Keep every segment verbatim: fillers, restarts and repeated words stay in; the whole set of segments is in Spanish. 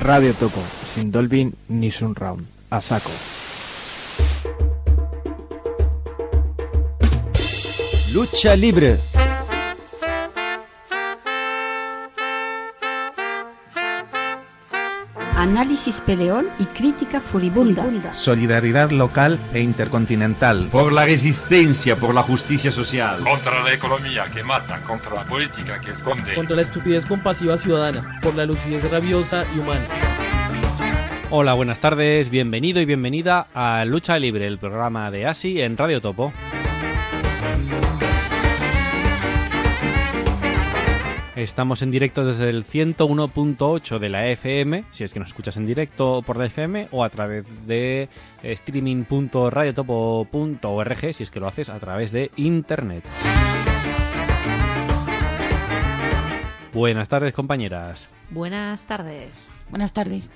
Radio Topo, sin Dolby ni Surround. A saco. Lucha libre. Análisis peleón y crítica furibunda. Solidaridad local e intercontinental. Por la resistencia, por la justicia social. Contra la economía que mata, contra la política que esconde. Contra la estupidez compasiva ciudadana, por la lucidez rabiosa y humana. Hola, buenas tardes, bienvenido y bienvenida a Lucha Libre, el programa de A S I en Radio Topo. Estamos en directo desde el ciento uno punto ocho de la F M, si es que nos escuchas en directo por la F M, o a través de streaming punto radiotopo punto org, si es que lo haces a través de internet. Buenas tardes, compañeras. Buenas tardes. Buenas tardes.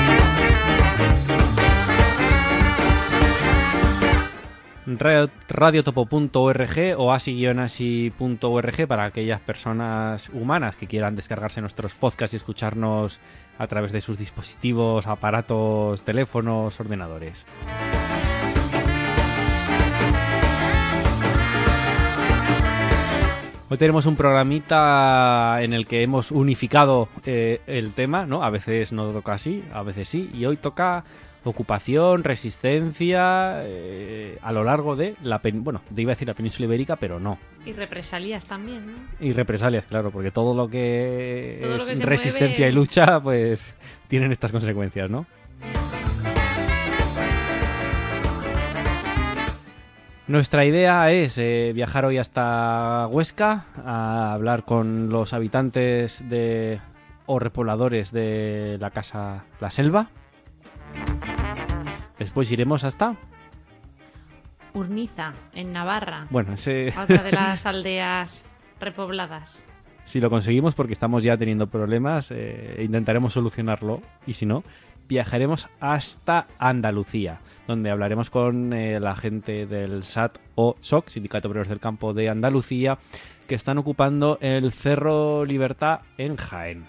radiotopo punto org o asi punto org para aquellas personas humanas que quieran descargarse nuestros podcasts y escucharnos a través de sus dispositivos, aparatos, teléfonos, ordenadores. Hoy tenemos un programita en el que hemos unificado eh, el tema, ¿no? A veces no toca así, a veces sí, y hoy toca ocupación, resistencia eh, a lo largo de la pen... bueno, te iba a decir la península ibérica, pero no. Y represalias también, ¿no? Y represalias, claro, porque todo lo que todo es lo que resistencia mueve... y lucha, pues tienen estas consecuencias, ¿no? Nuestra idea es eh, viajar hoy hasta Huesca a hablar con los habitantes de o repobladores de la Casa La Selva. Después iremos hasta Urniza, en Navarra. Bueno, ese... otra de las aldeas repobladas. Si lo conseguimos, porque estamos ya teniendo problemas, eh, intentaremos solucionarlo. Y si no, viajaremos hasta Andalucía, donde hablaremos con eh, la gente del S A T o S O C, Sindicato de Obreros del Campo de Andalucía, que están ocupando el Cerro Libertad en Jaén.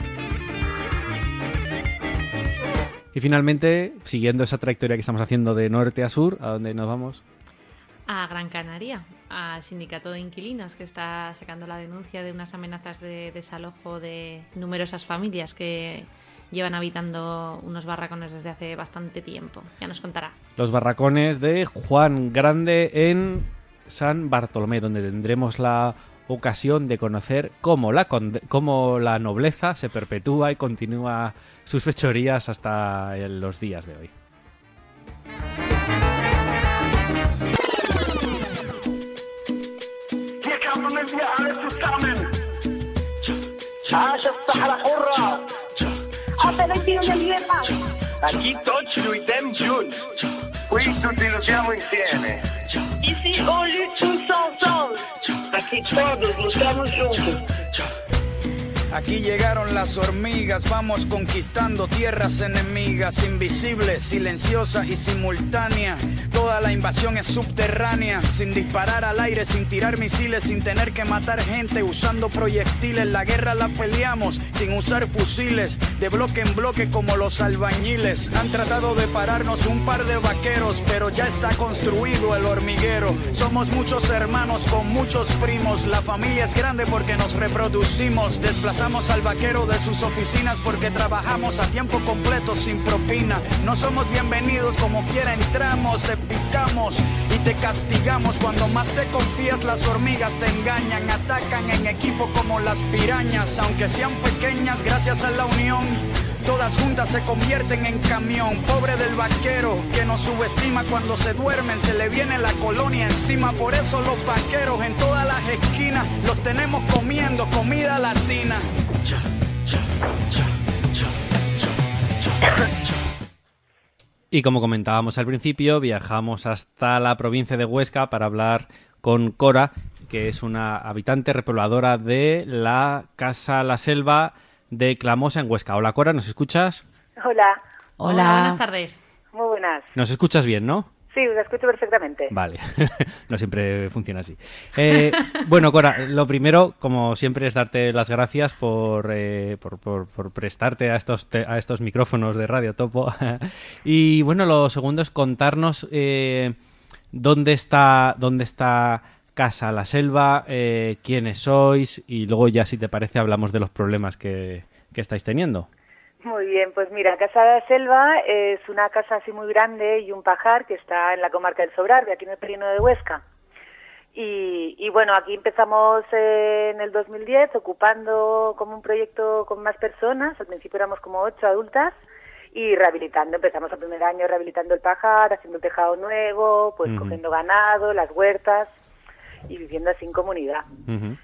Y finalmente, siguiendo esa trayectoria que estamos haciendo de norte a sur, ¿a dónde nos vamos? A Gran Canaria, al Sindicato de Inquilinos, que está sacando la denuncia de unas amenazas de desalojo de numerosas familias que llevan habitando unos barracones desde hace bastante tiempo. Ya nos contará. Los barracones de Juan Grande en San Bartolomé, donde tendremos la ocasión de conocer cómo la, cómo la nobleza se perpetúa y continúa sus fechorías hasta los días de hoy. Aquí tots lluitem junts. Qui tutti lottiamo insieme. Ici on lutte tous ensemble. Aquí todos luchamos juntos. Aquí llegaron las hormigas, vamos conquistando tierras enemigas, invisibles, silenciosa y simultánea. Toda la invasión es subterránea, sin disparar al aire, sin tirar misiles, sin tener que matar gente, usando proyectiles. La guerra la peleamos sin usar fusiles, de bloque en bloque como los albañiles. Han tratado de pararnos un par de vaqueros, pero ya está construido el hormiguero. Somos muchos hermanos con muchos primos, la familia es grande porque nos reproducimos. Desplazamos al vaquero de sus oficinas porque trabajamos a tiempo completo sin propina. No somos bienvenidos, como quiera entramos, te picamos y te castigamos. Cuando más te confías las hormigas te engañan, atacan en equipo como las pirañas. Aunque sean pequeñas, gracias a la unión, todas juntas se convierten en camión. Pobre del vaquero que nos subestima, cuando se duermen se le viene la colonia encima. Por eso los vaqueros en todas las esquinas los tenemos comiendo comida latina. Cha, cha, cha, cha, cha, cha, cha. Y como comentábamos al principio, viajamos hasta la provincia de Huesca para hablar con Cora, que es una habitante repobladora de la Casa La Selva de Clamosa en Huesca. Hola, Cora, ¿nos escuchas? Hola. Hola. Hola, buenas tardes. Muy buenas. ¿Nos escuchas bien, no? Sí, os escucho perfectamente. Vale, no siempre funciona así. Eh, bueno, Cora, lo primero, como siempre, es darte las gracias por, eh, por, por, por prestarte a estos, te, a estos micrófonos de Radio Topo. Y bueno, lo segundo es contarnos eh, dónde está, dónde está Casa La Selva, eh, quiénes sois, y luego ya, si te parece, hablamos de los problemas que, que estáis teniendo. Muy bien, pues mira, Casa La Selva es una casa así muy grande y un pajar que está en la comarca del Sobrarbe, aquí en el Perino de Huesca. Y, y bueno, aquí empezamos eh, en el dos mil diez ocupando como un proyecto con más personas, al principio éramos como ocho adultas, y rehabilitando, empezamos el primer año rehabilitando el pajar, haciendo el tejado nuevo, pues uh-huh. cogiendo ganado, las huertas y viviendo así en comunidad. Uh-huh.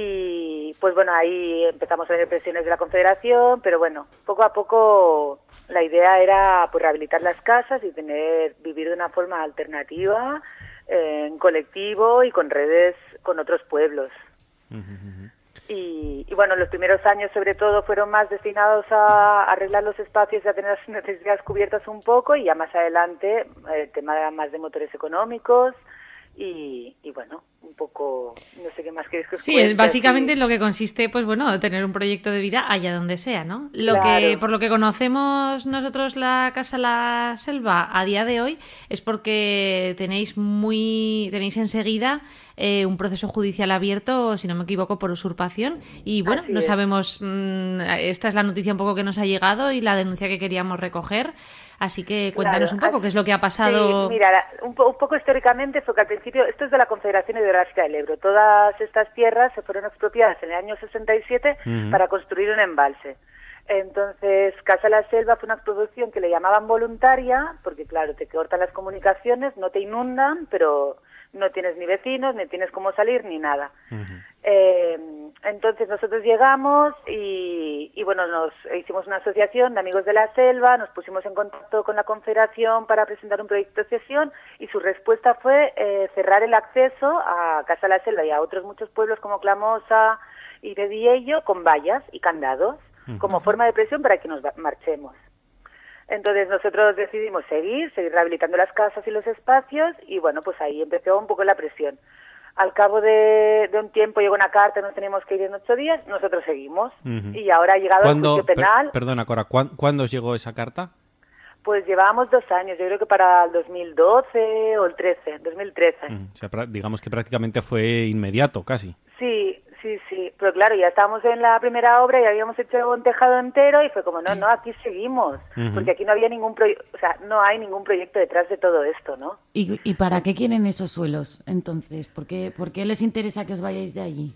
Y pues bueno, ahí empezamos a ver presiones de la Confederación, pero bueno, poco a poco la idea era pues rehabilitar las casas y tener vivir de una forma alternativa, eh, en colectivo y con redes con otros pueblos. Uh-huh. Y, y bueno, los primeros años sobre todo fueron más destinados a arreglar los espacios y a tener las necesidades cubiertas un poco, y ya más adelante el tema era más de motores económicos. Y, y bueno, un poco, no sé qué más queréis que os Sí, cuente, básicamente así. Lo que consiste, pues bueno, tener un proyecto de vida allá donde sea, ¿no? Lo Claro. que, por lo que conocemos nosotros la Casa La Selva a día de hoy es porque tenéis muy, tenéis enseguida eh, un proceso judicial abierto, si no me equivoco, por usurpación. Y bueno, Así no es. sabemos, mmm, esta es la noticia un poco que nos ha llegado y la denuncia que queríamos recoger. Así que cuéntanos Claro, un poco así- qué es lo que ha pasado. Sí, mira, un, po- un poco históricamente fue que al principio, esto es de la Confederación Hidrográfica del Ebro, todas estas tierras se fueron expropiadas en el año sesenta y siete Ujú. para construir un embalse. Entonces, Casa La Selva fue una expropiación que le llamaban voluntaria, porque claro, te cortan las comunicaciones, no te inundan, pero no tienes ni vecinos, ni tienes cómo salir, ni nada. Eh, entonces nosotros llegamos y, y bueno, nos hicimos una asociación de amigos de la selva, nos pusimos en contacto con la Confederación para presentar un proyecto de cesión, y su respuesta fue eh, cerrar el acceso a Casa La Selva y a otros muchos pueblos como Clamosa y de Diello con vallas y candados, Ujú. como forma de presión para que nos va- marchemos. Entonces nosotros decidimos seguir, seguir rehabilitando las casas y los espacios, y bueno, pues ahí empezó un poco la presión. Al cabo de, de un tiempo llegó una carta, nos teníamos que ir en ocho días, nosotros seguimos. Ujú. Y ahora ha llegado el ¿Cuándo- juicio penal, per- perdona, Cora, ¿cuán- ¿cuándo os llegó esa carta? pues llevábamos dos años, yo creo que para el dos mil doce o el trece, dos mil trece. Mm, o sea, pra- digamos que prácticamente fue inmediato, casi. Sí, sí, sí, pero claro, ya estábamos en la primera obra y habíamos hecho un tejado entero y fue como, no, no, aquí seguimos, Ujú. porque aquí no había ningún proyecto, o sea, no hay ningún proyecto detrás de todo esto, ¿no? ¿Y, y para qué quieren esos suelos, entonces? ¿Por qué, por qué les interesa que os vayáis de allí?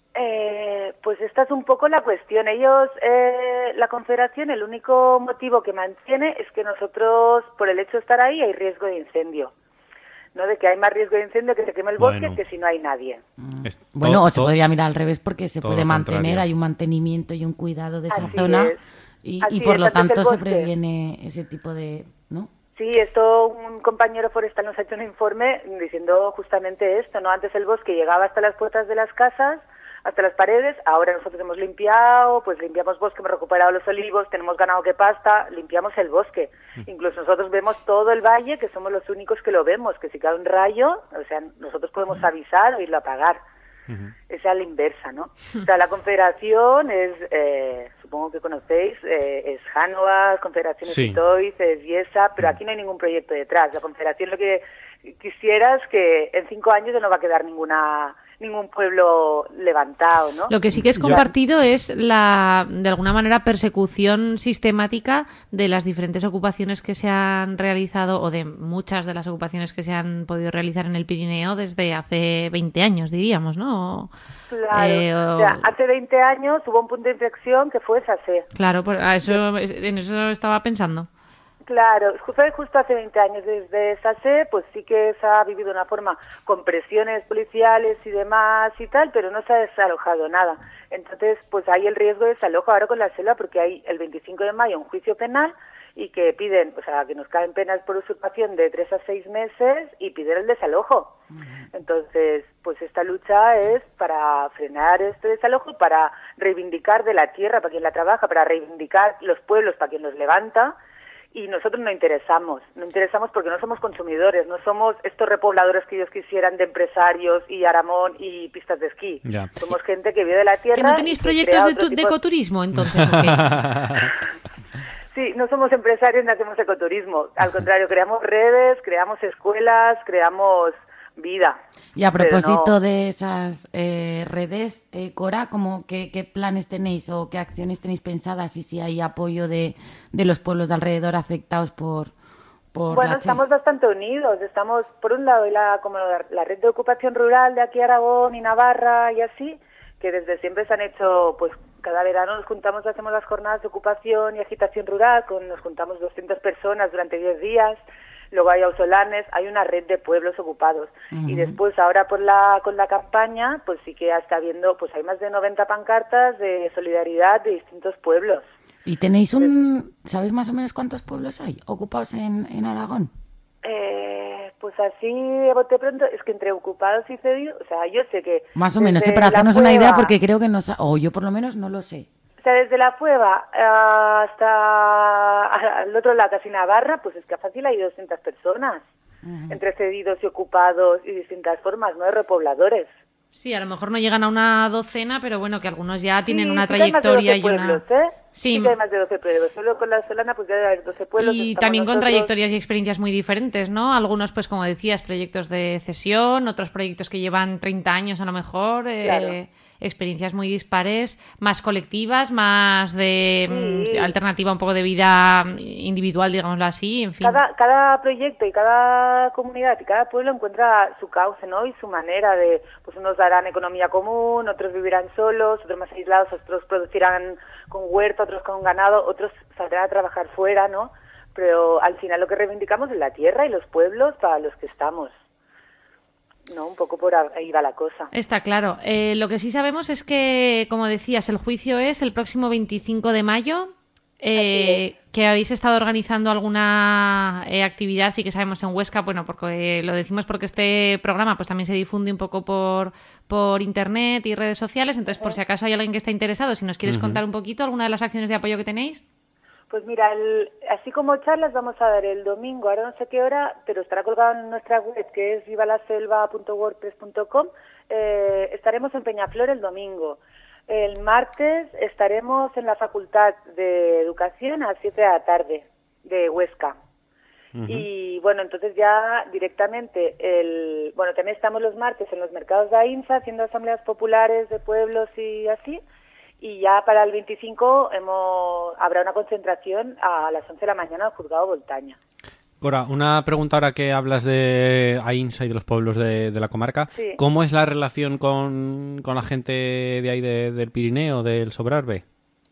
Eh, pues esta es un poco la cuestión. Ellos, eh, la Confederación, el único motivo que mantiene es que nosotros, por el hecho de estar ahí, hay riesgo de incendio. ¿No? De que hay más riesgo de incendio que se queme el bosque Bueno. que si no hay nadie. Es Bueno, todo- o se todo- podría mirar al revés, porque se todo puede lo mantener, contrario. hay un mantenimiento y un cuidado de esa Así zona, es. y, Así y por es, lo antes el tanto se bosque. previene ese tipo de... ¿no? Sí, esto un compañero forestal nos ha hecho un informe diciendo justamente esto, ¿no? Antes el bosque llegaba hasta las puertas de las casas, hasta las paredes, ahora nosotros hemos limpiado, pues limpiamos bosque, hemos recuperado los olivos, tenemos ganado que pasta, limpiamos el bosque. Incluso nosotros vemos todo el valle, que somos los únicos que lo vemos, que si cae un rayo, o sea, nosotros podemos avisar o irlo a apagar. Es a la inversa, ¿no? O sea, la Confederación es, eh, supongo que conocéis, eh, es Hanova, Confederación Sí. Esitoiz, es Yesa, pero aquí no hay ningún proyecto detrás. La Confederación lo que quisiera es que en cinco años ya no va a quedar ninguna ningún pueblo levantado, ¿no? Lo que sí que es compartido es la, de alguna manera, persecución sistemática de las diferentes ocupaciones que se han realizado, o de muchas de las ocupaciones que se han podido realizar en el Pirineo desde hace veinte años, diríamos, ¿no? O- Claro, eh, o- o sea, hace veinte años hubo un punto de inflexión que fue Sasé. Claro, por- a eso, en eso estaba pensando. Claro, fue justo hace veinte años desde Sasé, pues sí que se ha vivido de una forma con presiones policiales y demás y tal, pero no se ha desalojado nada. Entonces, pues hay el riesgo de desalojo ahora con la selva, porque hay el veinticinco de mayo un juicio penal y que piden, o sea, que nos caen penas por usurpación de tres a seis meses y piden el desalojo. Entonces, pues esta lucha es para frenar este desalojo, para reivindicar de la tierra para quien la trabaja, para reivindicar los pueblos para quien los levanta, y nosotros no interesamos, no interesamos porque no somos consumidores, no somos estos repobladores que ellos quisieran de empresarios y Aramón y pistas de esquí. Ya. Somos gente que vive de la tierra. ¿Que no tenéis proyectos de, tu, de ecoturismo, entonces? ¿O qué? Sí, no somos empresarios ni hacemos ecoturismo. Al contrario, creamos redes, creamos escuelas, creamos vida. Y a propósito no... de esas eh, redes, eh, Cora, ¿cómo, qué, ¿qué planes tenéis o qué acciones tenéis pensadas y si hay apoyo de, de los pueblos de alrededor afectados por, por Bueno, la estamos bastante unidos. Estamos, por un lado, la, como la, la red de ocupación rural de aquí Aragón y Navarra y así, que desde siempre se han hecho, pues cada verano nos juntamos, hacemos las jornadas de ocupación y agitación rural, con, nos juntamos doscientas personas durante diez días. Luego hay ausolanes, hay una red de pueblos ocupados. Uh-huh. Y después, ahora por la con la campaña, pues sí que ya está habiendo, pues hay más de noventa pancartas de solidaridad de distintos pueblos. ¿Y tenéis un, sabéis más o menos cuántos pueblos hay ocupados en, en Aragón? Eh, pues así, de bote pronto, es que entre ocupados y cedidos, o sea, yo sé que... Más o menos, ¿eh? Para hacernos una idea, porque creo que no, o yo por lo menos no lo sé. O sea, desde la Fueva hasta al otro lado, casi Navarra, pues es que fácil hay doscientas personas, uh-huh. entre cedidos y ocupados y distintas formas, ¿no? De repobladores. Sí, a lo mejor no llegan a una docena, pero bueno, que algunos ya tienen sí, una sí trayectoria y pueblos, una... ¿eh? Sí, sí que hay más de doce pueblos. Solo con la Solana pues ya hay doce pueblos. Y también con nosotros... trayectorias y experiencias muy diferentes, ¿no? Algunos, pues como decías, proyectos de cesión, otros proyectos que llevan treinta años a lo mejor, claro. eh, experiencias muy dispares, más colectivas, más de sí. mm, alternativa un poco de vida individual, digámoslo así, en fin. Cada, cada proyecto y cada comunidad y cada pueblo encuentra su cauce, ¿no? Y su manera de, pues unos darán economía común, otros vivirán solos, otros más aislados, otros producirán con huerto, otros con ganado, otros saldrán a trabajar fuera, ¿no? Pero al final lo que reivindicamos es la tierra y los pueblos para los que estamos. No, un poco por ahí va la cosa. Está claro. Eh, lo que sí sabemos es que, como decías, el juicio es el próximo veinticinco de mayo, eh, que habéis estado organizando alguna eh, actividad, sí que sabemos en Huesca, bueno, porque eh, lo decimos porque este programa pues también se difunde un poco por, por internet y redes sociales, entonces uh-huh. por si acaso hay alguien que está interesado, si nos quieres uh-huh. contar un poquito alguna de las acciones de apoyo que tenéis. Pues mira, el, así como charlas vamos a dar el domingo, ahora no sé qué hora, pero estará colgado en nuestra web que es viva la selva punto wordpress punto com. Eh, estaremos en Peñaflor el domingo. El martes estaremos en la Facultad de Educación a las siete de la tarde de Huesca. Uh-huh. Y bueno, entonces ya directamente, el bueno, también estamos los martes en los mercados de AINSA haciendo asambleas populares de pueblos y así. Y ya para el veinticinco hemos, habrá una concentración a las once de la mañana al Juzgado Voltaña. Cora, una pregunta ahora que hablas de AINSA y de los pueblos de, de la comarca. Sí. ¿Cómo es la relación con, con la gente de ahí de, del Pirineo, del Sobrarbe?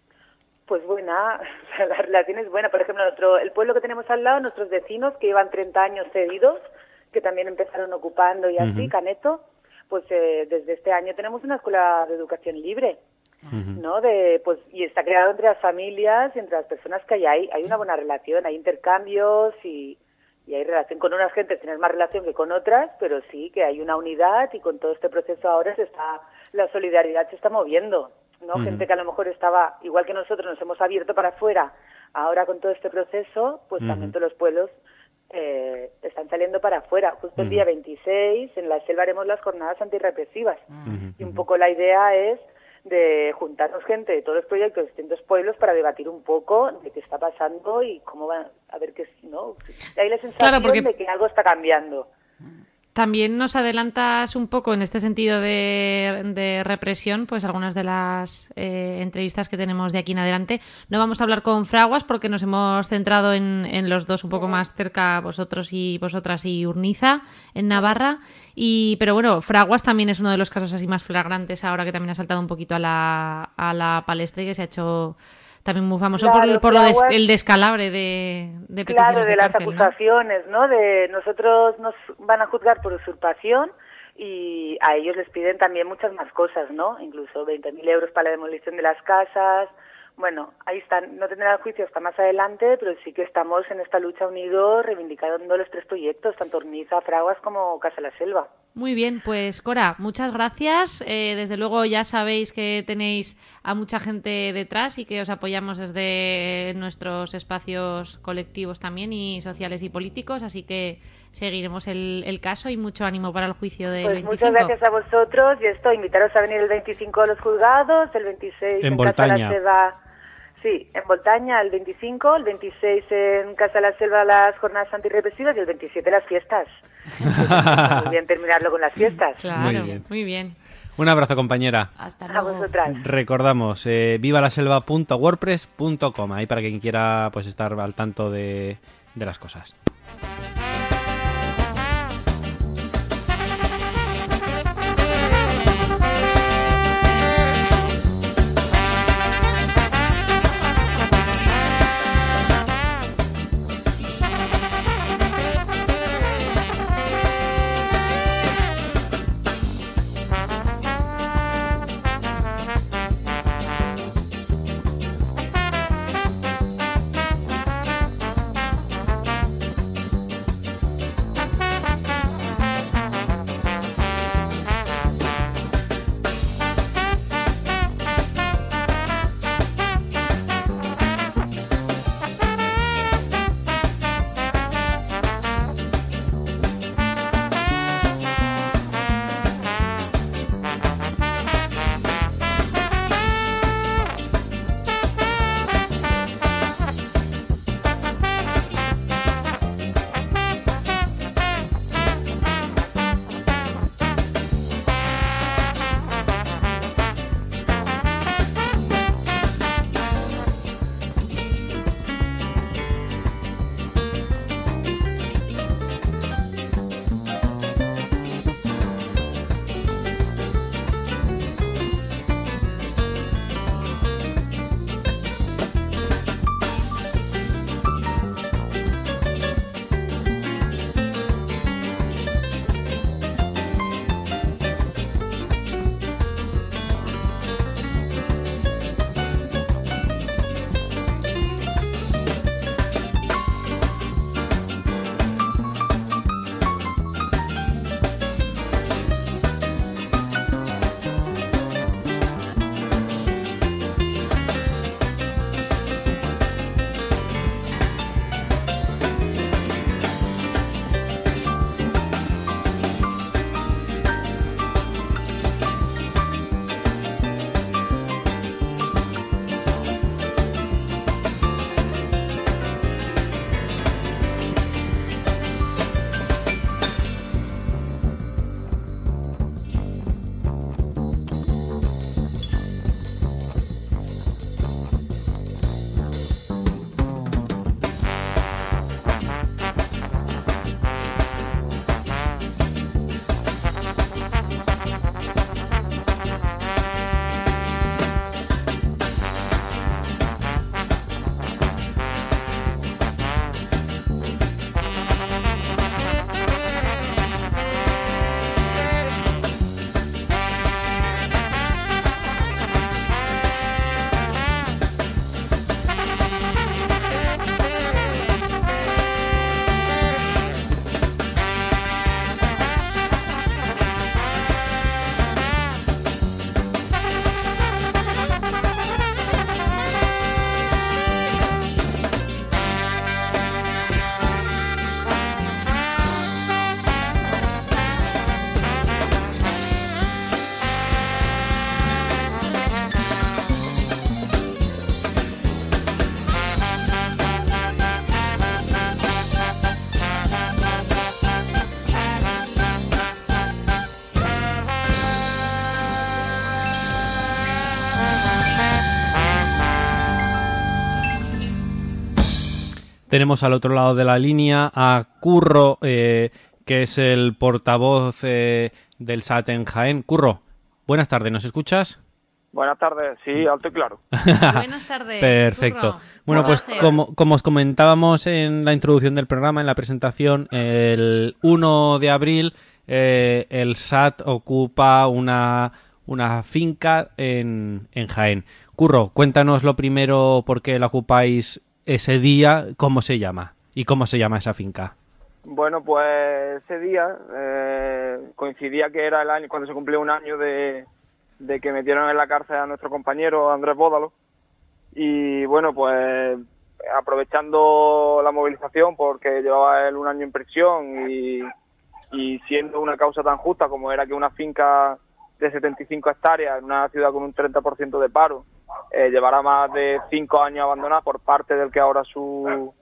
Pues buena, o sea, la relación es buena. Por ejemplo, nuestro, el pueblo que tenemos al lado, nuestros vecinos que llevan treinta años cedidos, que también empezaron ocupando y así, uh-huh. Caneto, pues eh, desde este año tenemos una escuela de educación libre. Uh-huh. ¿No? De, pues, y está creado entre las familias y entre las personas que hay ahí. Hay una buena relación, hay intercambios y, y hay relación con unas gentes, tienes más relación que con otras, pero sí que hay una unidad y con todo este proceso ahora se está, la solidaridad se está moviendo, ¿no? Uh-huh. Gente que a lo mejor estaba, igual que nosotros nos hemos abierto para afuera, ahora con todo este proceso, pues uh-huh. también todos los pueblos eh, están saliendo para afuera. Justo uh-huh. el día veintiséis en la selva haremos las jornadas antirrepresivas uh-huh. y un poco la idea es de juntarnos gente de todos los proyectos de distintos pueblos para debatir un poco de qué está pasando y cómo va a ver qué, ¿no? Hay la sensación claro, porque... de que algo está cambiando. También nos adelantas un poco en este sentido de, de represión, pues algunas de las eh, entrevistas que tenemos de aquí en adelante. No vamos a hablar con Fraguas porque nos hemos centrado en, en los dos un poco más cerca, vosotros y vosotras y Urniza, en Navarra. Y, pero bueno, Fraguas también es uno de los casos así más flagrantes ahora que también ha saltado un poquito a la, a la palestra y que se ha hecho también muy famoso claro, por, por lo des, el descalabre de, de peticiones claro, de, de las cárcel, acusaciones, ¿no? ¿no? De nosotros nos van a juzgar por usurpación y a ellos les piden también muchas más cosas, ¿no? Incluso veinte mil euros para la demolición de las casas. Bueno, ahí están, no tendrán juicio hasta más adelante, pero sí que estamos en esta lucha unidos reivindicando los tres proyectos, tanto Urniza, Fraguas como Casa la Selva. Muy bien, pues Cora, muchas gracias. Eh, desde luego ya sabéis que tenéis a mucha gente detrás y que os apoyamos desde nuestros espacios colectivos también y sociales y políticos, así que seguiremos el, el caso y mucho ánimo para el juicio del pues veinticinco. Muchas gracias a vosotros y esto, invitaros a venir el veinticinco a los juzgados, el veintiséis en, en Voltaña. Casa de la Selva. Sí, en Voltaña el veinticinco, el veintiséis en Casa de la Selva las jornadas antirrepresivas y el veintisiete las fiestas. Muy bien terminarlo con las fiestas. Claro, muy bien. Muy bien. Un abrazo, compañera. Hasta luego. A vosotras. Recordamos, eh, vivalaselva punto wordpress punto com, ahí para quien quiera pues estar al tanto de, de las cosas. Tenemos al otro lado de la línea a Curro, eh, que es el portavoz eh, del S A T en Jaén. Curro, buenas tardes, ¿nos escuchas? Buenas tardes, sí, alto y claro. Buenas tardes. Perfecto. Curro. Bueno, pues Gracias. como, como os comentábamos en la introducción del programa, en la presentación, el uno de abril eh, el S A T ocupa una, una finca en, en Jaén. Curro, cuéntanos lo primero por qué la ocupáis ese día, cómo se llama y cómo se llama esa finca. Bueno, pues ese día eh, coincidía que era el año cuando se cumplió un año de, de que metieron en la cárcel a nuestro compañero Andrés Bódalo. Y bueno, pues aprovechando la movilización, porque llevaba él un año en prisión y, y siendo una causa tan justa como era que una finca de setenta y cinco hectáreas en una ciudad con un treinta por ciento de paro eh, llevará más de cinco años abandonada por parte del que ahora su,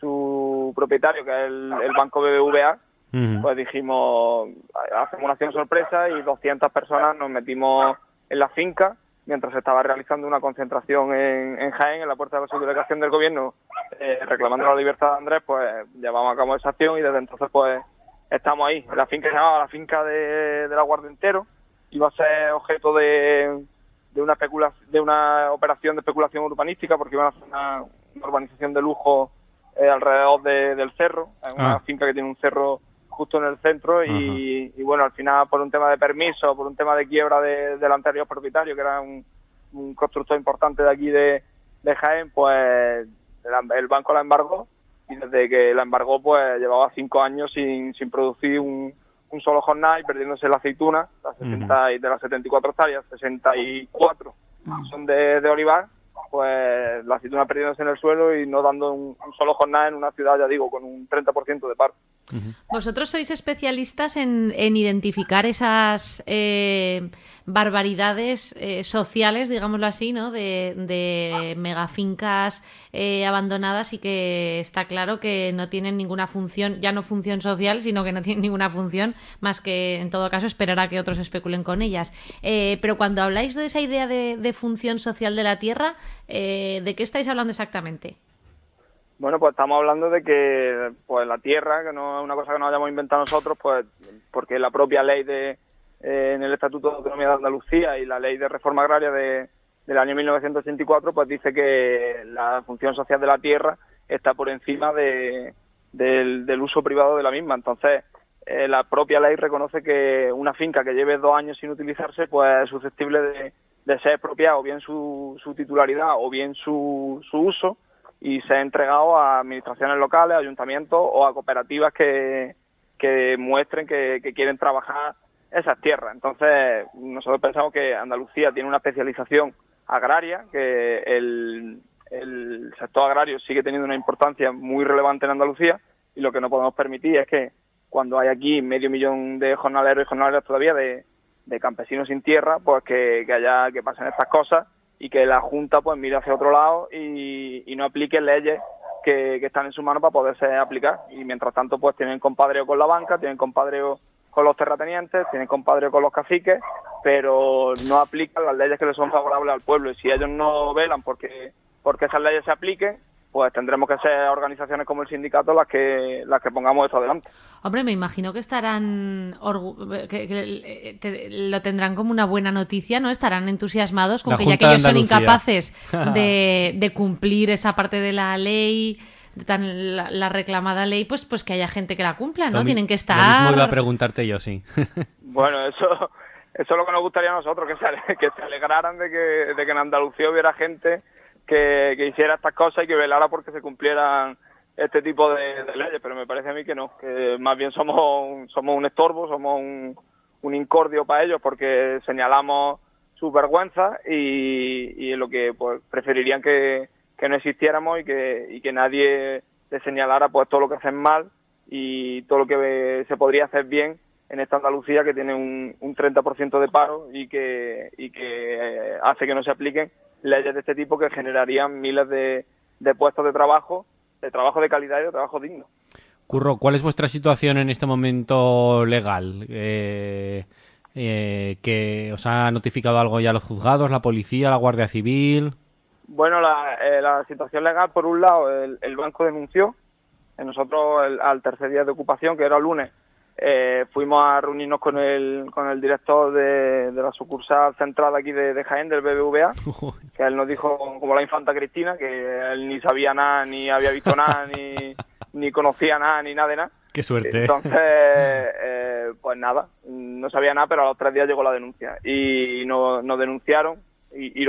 su propietario, que es el, el Banco B B V A, uh-huh. Pues dijimos, hacemos una acción sorpresa y doscientas personas nos metimos en la finca mientras se estaba realizando una concentración en, en Jaén, en la puerta de la subdelegación del gobierno, eh, reclamando la libertad de Andrés. Pues llevamos a cabo esa acción y desde entonces pues estamos ahí. La finca se llamaba la finca de, de la Guardia Entero, iba a ser objeto de, de una especula, de una operación de especulación urbanística, porque iban a hacer una, una urbanización de lujo eh, alrededor de, del cerro. Es una ah. finca que tiene un cerro justo en el centro y, y bueno, al final por un tema de permiso, por un tema de quiebra de, del anterior propietario, que era un, un constructor importante de aquí de, de Jaén, pues el, el banco la embargó y desde que la embargó pues llevaba cinco años sin, sin producir un, un solo jornal y perdiéndose la aceituna, las sesenta, uh-huh. de las setenta y cuatro hectáreas, sesenta y cuatro son de, de olivar, pues la aceituna perdiéndose en el suelo y no dando un, un solo jornal en una ciudad, ya digo, con un treinta por ciento de paro. Vosotros sois especialistas en, en identificar esas eh, barbaridades eh, sociales, digámoslo así, ¿no? De, de megafincas eh, abandonadas y que está claro que no tienen ninguna función, ya no función social, sino que no tienen ninguna función más que, en todo caso, esperar a que otros especulen con ellas. Eh, pero cuando habláis de esa idea de, de función social de la tierra, eh, ¿de qué estáis hablando exactamente? Bueno, pues estamos hablando de que pues la tierra, que no es una cosa que nos hayamos inventado nosotros, pues porque la propia ley de eh, en el Estatuto de Autonomía de Andalucía y la ley de reforma agraria de, del año mil novecientos ochenta y cuatro, pues dice que la función social de la tierra está por encima de, del, del uso privado de la misma. Entonces, eh, la propia ley reconoce que una finca que lleve dos años sin utilizarse, pues es susceptible de, de ser expropiada, o bien su, su titularidad o bien su, su uso, y se ha entregado a administraciones locales, a ayuntamientos o a cooperativas que, que muestren que, que quieren trabajar esas tierras. Entonces, nosotros pensamos que Andalucía tiene una especialización agraria, que el, el sector agrario sigue teniendo una importancia muy relevante en Andalucía, y lo que no podemos permitir es que cuando hay aquí medio millón de jornaleros y jornaleras todavía de, de campesinos sin tierra, pues que, que haya que pasen estas cosas y que la Junta pues mire hacia otro lado y, y no aplique leyes que, que están en su mano para poderse aplicar. Y mientras tanto pues tienen compadreo con la banca, tienen compadreo con los terratenientes, tienen compadreo con los caciques, pero no aplican las leyes que les son favorables al pueblo. Y si ellos no velan porque, porque esas leyes se apliquen, pues tendremos que ser organizaciones como el sindicato las que las que pongamos esto adelante. Hombre, me imagino que estarán orgu- que, que te, lo tendrán como una buena noticia, ¿no? Estarán entusiasmados con la que Junta ya que ellos son incapaces de, de cumplir esa parte de la ley, de tan, la, la reclamada ley, pues pues que haya gente que la cumpla, ¿no? Lo Tienen que estar... Lo mismo iba a preguntarte yo, sí. Bueno, eso eso es lo que nos gustaría a nosotros, que se, que se alegraran de que, de que en Andalucía hubiera gente Que, que hiciera estas cosas y que velara porque se cumplieran este tipo de, de leyes, pero me parece a mí que no, que más bien somos un, somos un estorbo, somos un, un incordio para ellos porque señalamos sus vergüenzas y, y lo que pues preferirían que, que no existiéramos y que, y que nadie les señalara pues todo lo que hacen mal y todo lo que se podría hacer bien en esta Andalucía que tiene un, un treinta por ciento de paro y que, y que hace que no se apliquen leyes de este tipo que generarían miles de, de puestos de trabajo, de trabajo de calidad y de trabajo digno. Curro, ¿cuál es vuestra situación en este momento legal? Eh, eh, ¿que os ha notificado algo ya los juzgados, la policía, la Guardia Civil? Bueno, la, eh, la situación legal, por un lado, el, el banco denunció. Nosotros, el, al tercer día de ocupación, que era el lunes, Eh, fuimos a reunirnos con el con el director de, de la sucursal central aquí de, de Jaén, del B B V A, que él nos dijo como la infanta Cristina, que él ni sabía nada, ni había visto nada, ni, ni conocía nada, ni nada de nada. Qué suerte. Entonces, eh, pues nada, no sabía nada, pero a los tres días llegó la denuncia. Y nos, nos denunciaron,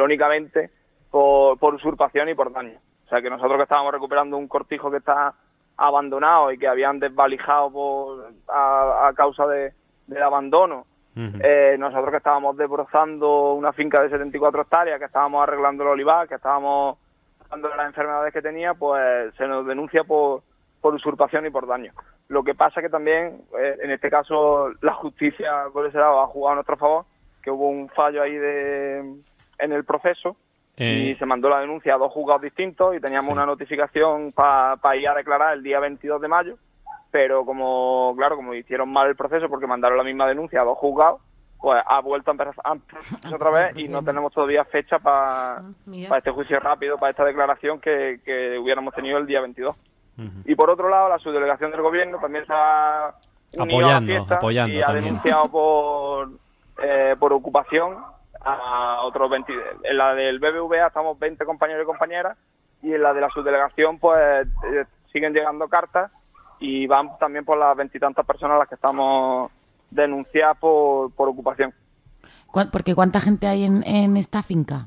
irónicamente, por, por usurpación y por daño. O sea, que nosotros que estábamos recuperando un cortijo que está abandonados y que habían desvalijado por, a, a causa de, del abandono. Uh-huh. Eh, nosotros que estábamos desbrozando una finca de setenta y cuatro hectáreas, que estábamos arreglando el olivar, que estábamos tratando las enfermedades que tenía, pues se nos denuncia por, por usurpación y por daño. Lo que pasa que también, eh, en este caso, la justicia por ese lado ha jugado a nuestro favor, que hubo un fallo ahí de en el proceso eh... y se mandó la denuncia a dos juzgados distintos y teníamos sí. una notificación para pa ir a declarar el día veintidós de mayo, pero como, claro, como hicieron mal el proceso porque mandaron la misma denuncia a dos juzgados, pues ha vuelto a empezar, a empezar otra vez y no tenemos todavía fecha para ah, pa este juicio rápido, para esta declaración que, que hubiéramos tenido el día veintidós. Uh-huh. Y por otro lado, la subdelegación del gobierno también está apoyando, a la fiesta apoyando y ha también. denunciado por, eh, por ocupación a otros veinte. En la del B B V A estamos veinte compañeros y compañeras y en la de la subdelegación pues eh, siguen llegando cartas y van también por las veintitantas personas a las que estamos denunciadas por, por ocupación. Porque ¿cuánta gente hay en, en esta finca?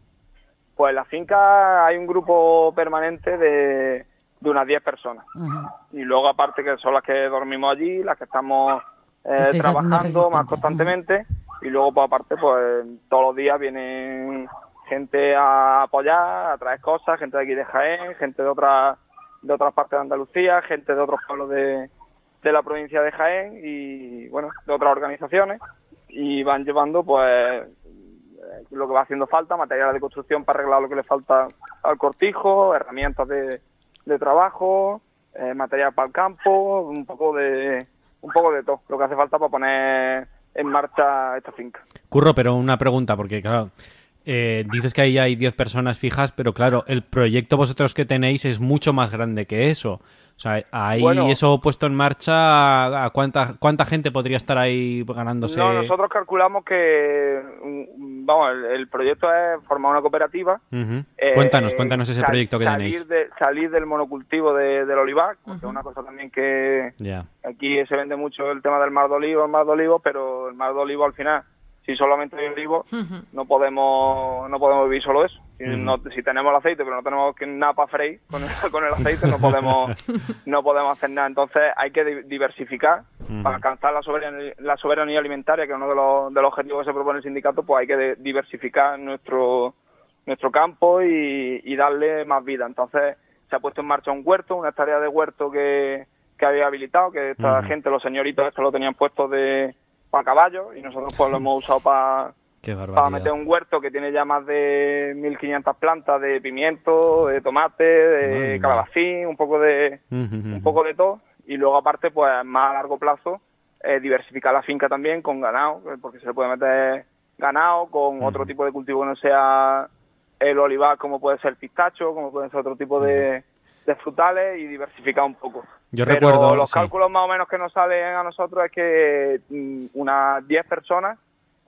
Pues en la finca hay un grupo permanente de, de unas diez personas. Uh-huh. Y luego aparte que son las que dormimos allí, las que estamos eh, trabajando más constantemente. Uh-huh. Y luego pues aparte pues todos los días vienen gente a apoyar, a traer cosas, gente de aquí de Jaén, gente de otras de otras partes de Andalucía, gente de otros pueblos de, de la provincia de Jaén y bueno, de otras organizaciones y van llevando pues lo que va haciendo falta, materiales de construcción para arreglar lo que le falta al cortijo, herramientas de, de trabajo, eh, material para el campo, un poco de un poco de todo, lo que hace falta para poner en marcha esta finca. Curro, pero una pregunta, porque claro, eh, dices que ahí hay diez personas fijas, pero claro, el proyecto vosotros que tenéis es mucho más grande que eso. O sea, ahí bueno, eso puesto en marcha, ¿a cuánta cuánta gente podría estar ahí ganándose? No, nosotros calculamos que, vamos, el, el proyecto es formar una cooperativa. Uh-huh. eh, cuéntanos, cuéntanos ese sal, proyecto que salir tenéis. De, salir del monocultivo de, del olivar, uh-huh. que es una cosa también que yeah. aquí se vende mucho el tema del mar de olivo, el mar de olivo, pero el mar de olivo al final, si solamente hay olivo, uh-huh. no podemos no podemos vivir solo eso. Si, uh-huh. no, si tenemos el aceite, pero no tenemos nada para freír con el, con el aceite, no podemos no podemos hacer nada. Entonces hay que diversificar uh-huh. para alcanzar la soberanía, la soberanía alimentaria, que es uno de los, de los objetivos que se propone el sindicato, pues hay que de, diversificar nuestro nuestro campo y, y darle más vida. Entonces se ha puesto en marcha un huerto, una tarea de huerto que, que había habilitado, que esta uh-huh. gente, los señoritos, esto lo tenían puesto de para caballos y nosotros pues lo hemos usado para para meter un huerto que tiene ya más de mil quinientas plantas de pimiento, de tomate, de calabacín, un poco de uh-huh. un poco de todo y luego aparte pues más a largo plazo eh, diversificar la finca también con ganado, porque se le puede meter ganado con uh-huh. otro tipo de cultivo que no sea el olivar, como puede ser el pistacho, como puede ser otro tipo de, de frutales y diversificar un poco. Yo Pero recuerdo, los sí. cálculos más o menos que nos salen a nosotros es que mm, unas diez personas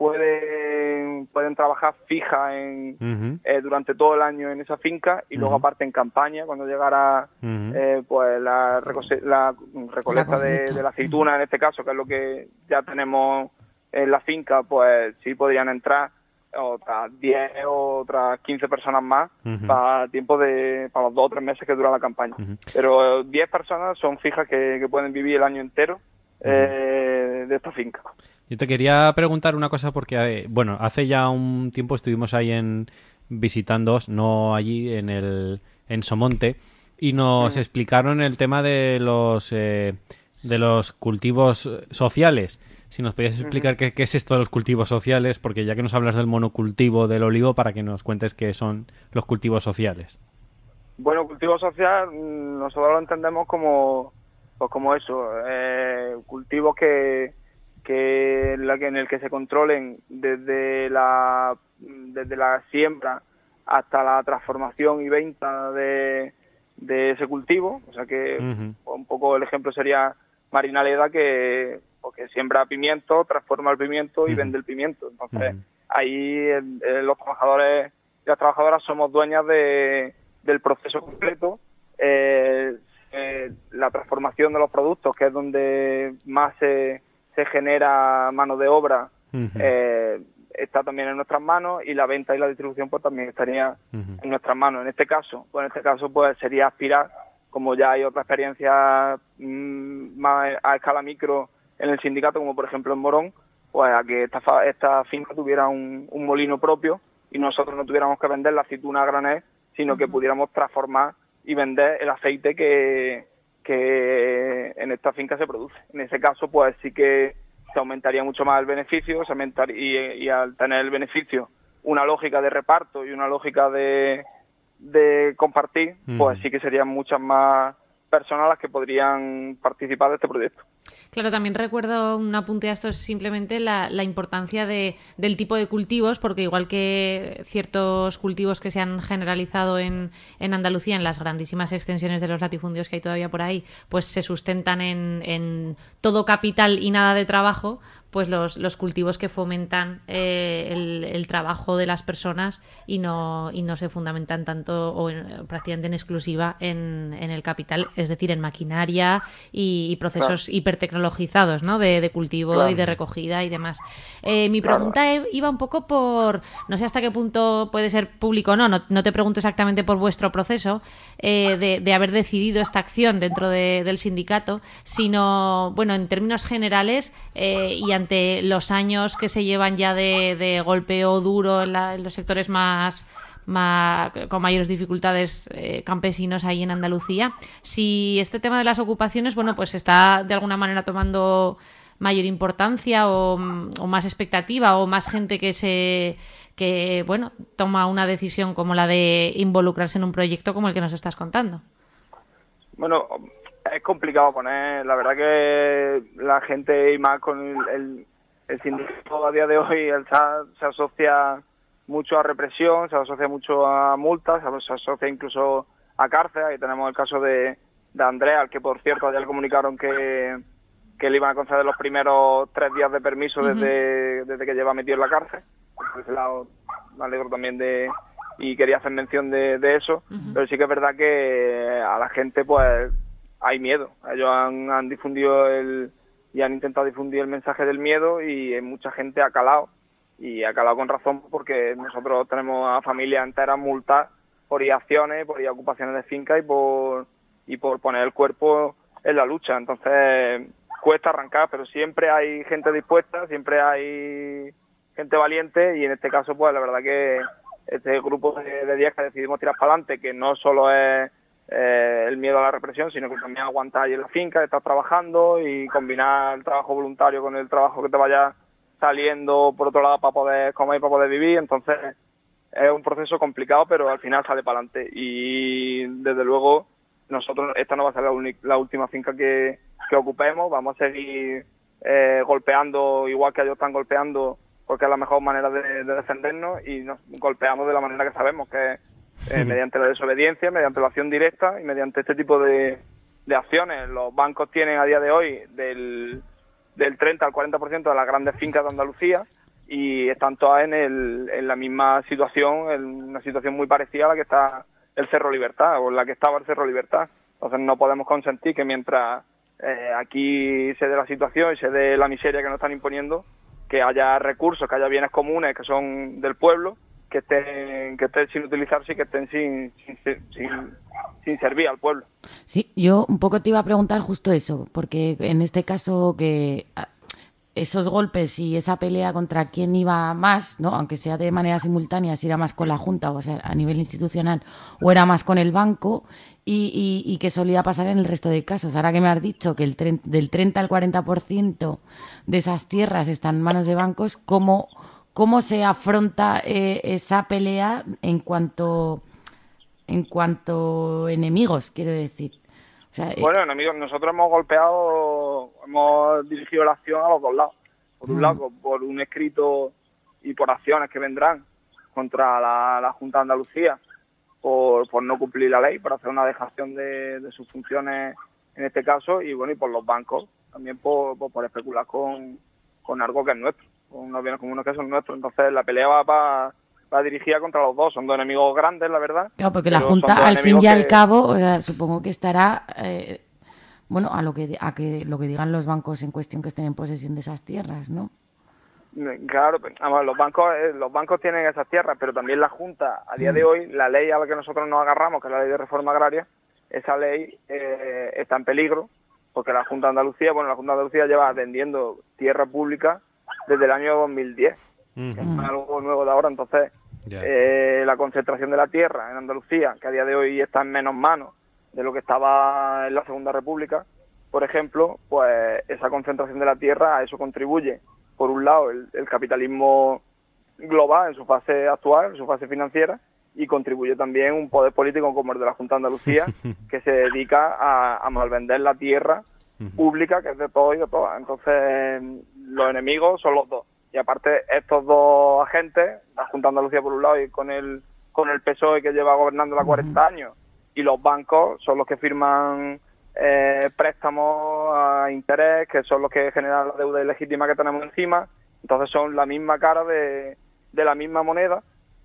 pueden pueden trabajar fijas en uh-huh. eh, durante todo el año en esa finca y uh-huh. luego aparte en campaña cuando llegara uh-huh. eh, pues la, recose- la recolecta la de, de la aceituna en este caso, que es lo que ya tenemos en la finca, pues sí podrían entrar otras diez o otras quince personas más uh-huh. para tiempo de para los dos o tres meses que dura la campaña. Uh-huh. Pero diez personas son fijas que, que pueden vivir el año entero uh-huh. eh, de esta finca. Yo te quería preguntar una cosa porque, eh, bueno, hace ya un tiempo estuvimos ahí en visitándoos, no allí en el en Somonte, y nos uh-huh. explicaron el tema de los eh, de los cultivos sociales. Si nos podías explicar uh-huh. qué, qué es esto de los cultivos sociales, porque ya que nos hablas del monocultivo del olivo, para que nos cuentes qué son los cultivos sociales. Bueno, cultivo social nosotros lo entendemos como pues como eso, eh, cultivos que que la que en el que se controlen desde la desde la siembra hasta la transformación y venta de, de ese cultivo, o sea que uh-huh. un poco el ejemplo sería Marinaleda, que porque siembra pimiento, transforma el pimiento y uh-huh. vende el pimiento. Entonces uh-huh. ahí eh, los trabajadores y las trabajadoras somos dueñas de del proceso completo, eh, eh, la transformación de los productos, que es donde más se se genera mano de obra, uh-huh. eh, está también en nuestras manos, y la venta y la distribución pues también estaría uh-huh. en nuestras manos. En este caso, pues en este caso pues sería aspirar como ya hay otra experiencia mmm, más a escala micro en el sindicato, como por ejemplo en Morón, pues a que esta, esta finca tuviera un, un molino propio y nosotros no tuviéramos que vender la aceituna a granel, sino que pudiéramos transformar y vender el aceite que, que en esta finca se produce. En ese caso, pues sí que se aumentaría mucho más el beneficio, se aumentaría, y, y al tener el beneficio una lógica de reparto y una lógica de, de compartir, mm. pues sí que serían muchas más personas las que podrían participar de este proyecto. Claro, también recuerdo un apunte a esto, simplemente la, la importancia de, del tipo de cultivos, porque igual que ciertos cultivos que se han generalizado en, en Andalucía, en las grandísimas extensiones de los latifundios que hay todavía por ahí, pues se sustentan en, en todo capital y nada de trabajo, pues los, los cultivos que fomentan eh, el, el trabajo de las personas y no, y no se fundamentan tanto o en, prácticamente en exclusiva en, en el capital, es decir, en maquinaria y, y procesos claro. hipertecnologizados, ¿no? de, de cultivo claro. y de recogida y demás. Eh, mi pregunta claro. iba un poco por, no sé hasta qué punto puede ser público o no, no, no te pregunto exactamente por vuestro proceso eh, de, de haber decidido esta acción dentro de, del sindicato, sino, bueno, en términos generales eh, y ante los años que se llevan ya de, de golpeo duro en, la, en los sectores más, más con mayores dificultades eh, campesinos ahí en Andalucía, si este tema de las ocupaciones, bueno, pues está de alguna manera tomando mayor importancia o, o más expectativa o más gente que se que bueno toma una decisión como la de involucrarse en un proyecto como el que nos estás contando. Bueno, es complicado poner, la verdad que la gente y más con el, el, el sindicato a día de hoy el S A D se asocia mucho a represión, se asocia mucho a multas, se asocia incluso a cárcel. Ahí tenemos el caso de, de Andrea, al que por cierto ya le comunicaron que, que le iban a conceder los primeros tres días de permiso uh-huh. desde, desde que lleva metido en la cárcel. Por ese lado me alegro también de y quería hacer mención de, de eso, uh-huh. pero sí que es verdad que a la gente pues hay miedo. Ellos han, han difundido el y han intentado difundir el mensaje del miedo y mucha gente ha calado y ha calado con razón porque nosotros tenemos a familias enteras multadas por ir a acciones, por ir a ocupaciones de finca y por y por poner el cuerpo en la lucha. Entonces cuesta arrancar, pero siempre hay gente dispuesta, siempre hay gente valiente y en este caso pues la verdad que este grupo de diez que decidimos tirar para adelante, que no solo es eh, el miedo a la represión, sino que también aguantar ahí en la finca, estar trabajando y combinar el trabajo voluntario con el trabajo que te vaya saliendo por otro lado para poder comer y para poder vivir. Entonces es un proceso complicado, pero al final sale para adelante y desde luego nosotros, esta no va a ser la, uni- la última finca que, que ocupemos, vamos a seguir eh, golpeando igual que ellos están golpeando, porque es la mejor manera de, de defendernos y nos golpeamos de la manera que sabemos, que es eh, mediante la desobediencia, mediante la acción directa y mediante este tipo de, de acciones. Los bancos tienen a día de hoy del, del treinta al cuarenta por ciento de las grandes fincas de Andalucía y están todas en, el, en la misma situación, en una situación muy parecida a la que está el Cerro Libertad o en la que estaba el Cerro Libertad. Entonces no podemos consentir que mientras eh, aquí se dé la situación y se dé la miseria que nos están imponiendo, que haya recursos, que haya bienes comunes que son del pueblo, que estén que estén sin utilizarse y que estén sin, sin, sin, sin servir al pueblo. Sí, yo un poco te iba a preguntar justo eso, porque en este caso que esos golpes y esa pelea contra quién iba más, ¿no? Aunque sea de manera simultánea, si era más con la Junta, o sea, a nivel institucional, o era más con el banco, y, y, y que solía pasar en el resto de casos. Ahora que me has dicho que el tre- del treinta al cuarenta por ciento de esas tierras están en manos de bancos, ¿cómo, cómo se afronta eh, esa pelea en cuanto, en cuanto enemigos, quiero decir? O sea, bueno, enemigos, nosotros hemos golpeado, hemos dirigido la acción a los dos lados. Por un mm. lado, por un escrito y por acciones que vendrán contra la, la Junta de Andalucía por, por no cumplir la ley, por hacer una dejación de, de sus funciones en este caso, y bueno, y por los bancos, también por, por, por especular con, con algo que es nuestro, con unos bienes comunes que son nuestros. Entonces la pelea va para... va dirigida contra los dos, son dos enemigos grandes, la verdad. Claro, porque la Junta, al fin y que... al cabo, o sea, supongo que estará, eh, bueno, a lo que a que lo que digan los bancos en cuestión que estén en posesión de esas tierras, ¿no? Claro, vamos, los bancos eh, los bancos tienen esas tierras, pero también la Junta, a día mm. de hoy, la ley a la que nosotros nos agarramos, que es la ley de reforma agraria, esa ley eh, está en peligro, porque la Junta de Andalucía, bueno, la Junta de Andalucía lleva vendiendo tierra pública desde el año dos mil diez, uh-huh. que es algo nuevo de ahora. Entonces, yeah. eh, la concentración de la tierra en Andalucía, que a día de hoy está en menos manos de lo que estaba en la Segunda República, por ejemplo, pues esa concentración de la tierra, a eso contribuye, por un lado, el, el capitalismo global en su fase actual, en su fase financiera, y contribuye también un poder político como el de la Junta de Andalucía, que se dedica a, a malvender la tierra pública, que es de todos y de todas. Entonces, los enemigos son los dos. Y aparte, estos dos agentes, la Junta de Andalucía por un lado y con el, con el P S O E que lleva gobernando la cuarenta años, y los bancos son los que firman eh, préstamos a interés, que son los que generan la deuda ilegítima que tenemos encima. Entonces son la misma cara de, de la misma moneda.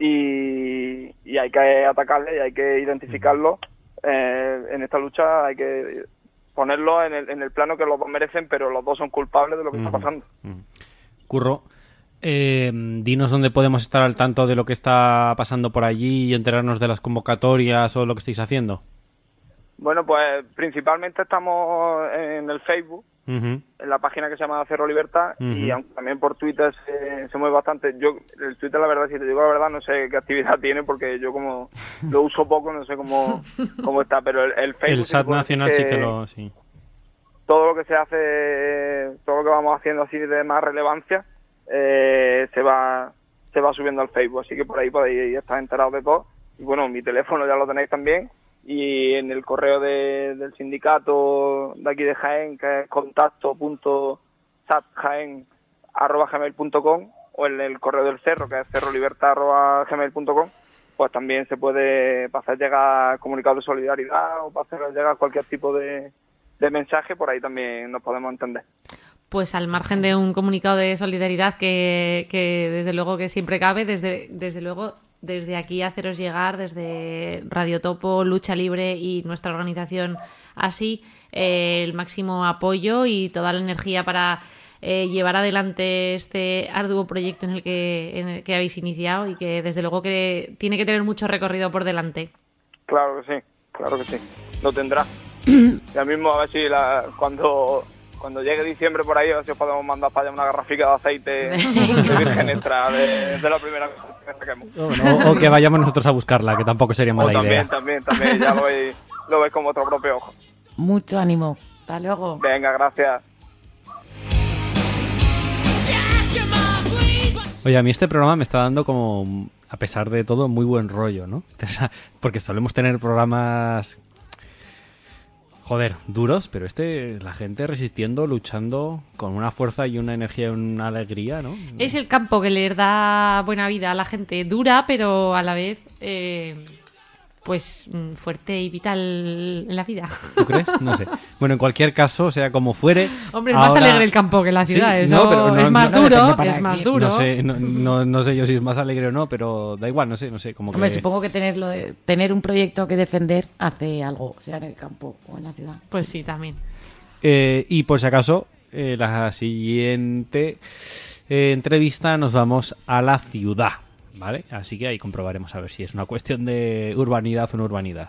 Y, y hay que atacarle y hay que identificarlo. Eh, en esta lucha hay que ponerlo en el, en el plano que los dos merecen, pero los dos son culpables de lo que uh-huh. está pasando. Uh-huh. Curro, eh, dinos dónde podemos estar al tanto de lo que está pasando por allí y enterarnos de las convocatorias o lo que estáis haciendo. Bueno, pues principalmente estamos en el Facebook, uh-huh. en la página que se llama Cerro Libertad, uh-huh. y aunque también por Twitter se, se mueve bastante. Yo, el Twitter, la verdad, si te digo la verdad, no sé qué actividad tiene, porque yo como lo uso poco, no sé cómo, cómo está, pero el, el Facebook... El S A T Nacional que sí que lo... sí. Todo lo que se hace, todo lo que vamos haciendo así de más relevancia, eh, se va se va subiendo al Facebook, así que por ahí podéis estar enterados de todo. Y bueno, mi teléfono ya lo tenéis también, y en el correo de, del sindicato de aquí de Jaén, que es contacto punto satjaen arroba gmail punto com, o en el correo del cerro, que es cerrolibertad arroba gmail punto com, pues también se puede pasar llegar comunicados de solidaridad o pasar llegar cualquier tipo de, de mensaje, por ahí también nos podemos entender. Pues al margen de un comunicado de solidaridad que, que desde luego que siempre cabe, desde, desde luego... Desde aquí haceros llegar, desde Radio Topo, Lucha Libre y nuestra organización así, eh, el máximo apoyo y toda la energía para eh, llevar adelante este arduo proyecto en el, que, en el que habéis iniciado y que desde luego que tiene que tener mucho recorrido por delante. Claro que sí, claro que sí, lo tendrá. Ya mismo a ver si la, cuando... Cuando llegue diciembre por ahí, a ver si os podemos mandar para allá una garrafica de aceite de virgen extra de, de la primera que saquemos. O, o que vayamos nosotros a buscarla, que tampoco sería mala o también, idea. También, también, ya lo veis, lo veis con vuestro propio ojo. Mucho ánimo. Hasta luego. Venga, gracias. Oye, a mí este programa me está dando como, a pesar de todo, muy buen rollo, ¿no? Porque solemos tener programas... Joder, duros, pero este, la gente resistiendo, luchando con una fuerza y una energía y una alegría, ¿no? Es el campo que le da buena vida a la gente, dura, pero a la vez, eh, pues, fuerte y vital en la vida. ¿Tú crees? No sé. Bueno, en cualquier caso, sea como fuere... Hombre, es ahora... más alegre el campo que la ciudad, sí, eso no, pero no, es más no, duro, no, es más aquí. duro. No sé, no, no, no sé yo si es más alegre o no, pero da igual, no sé, no sé. Como Hombre, que... supongo que tenerlo, tener un proyecto que defender hace algo, sea en el campo o en la ciudad. Pues sí, también. Eh, y por si acaso, eh, la siguiente eh, entrevista nos vamos a la ciudad, ¿vale? Así que ahí comprobaremos a ver si es una cuestión de urbanidad o no urbanidad.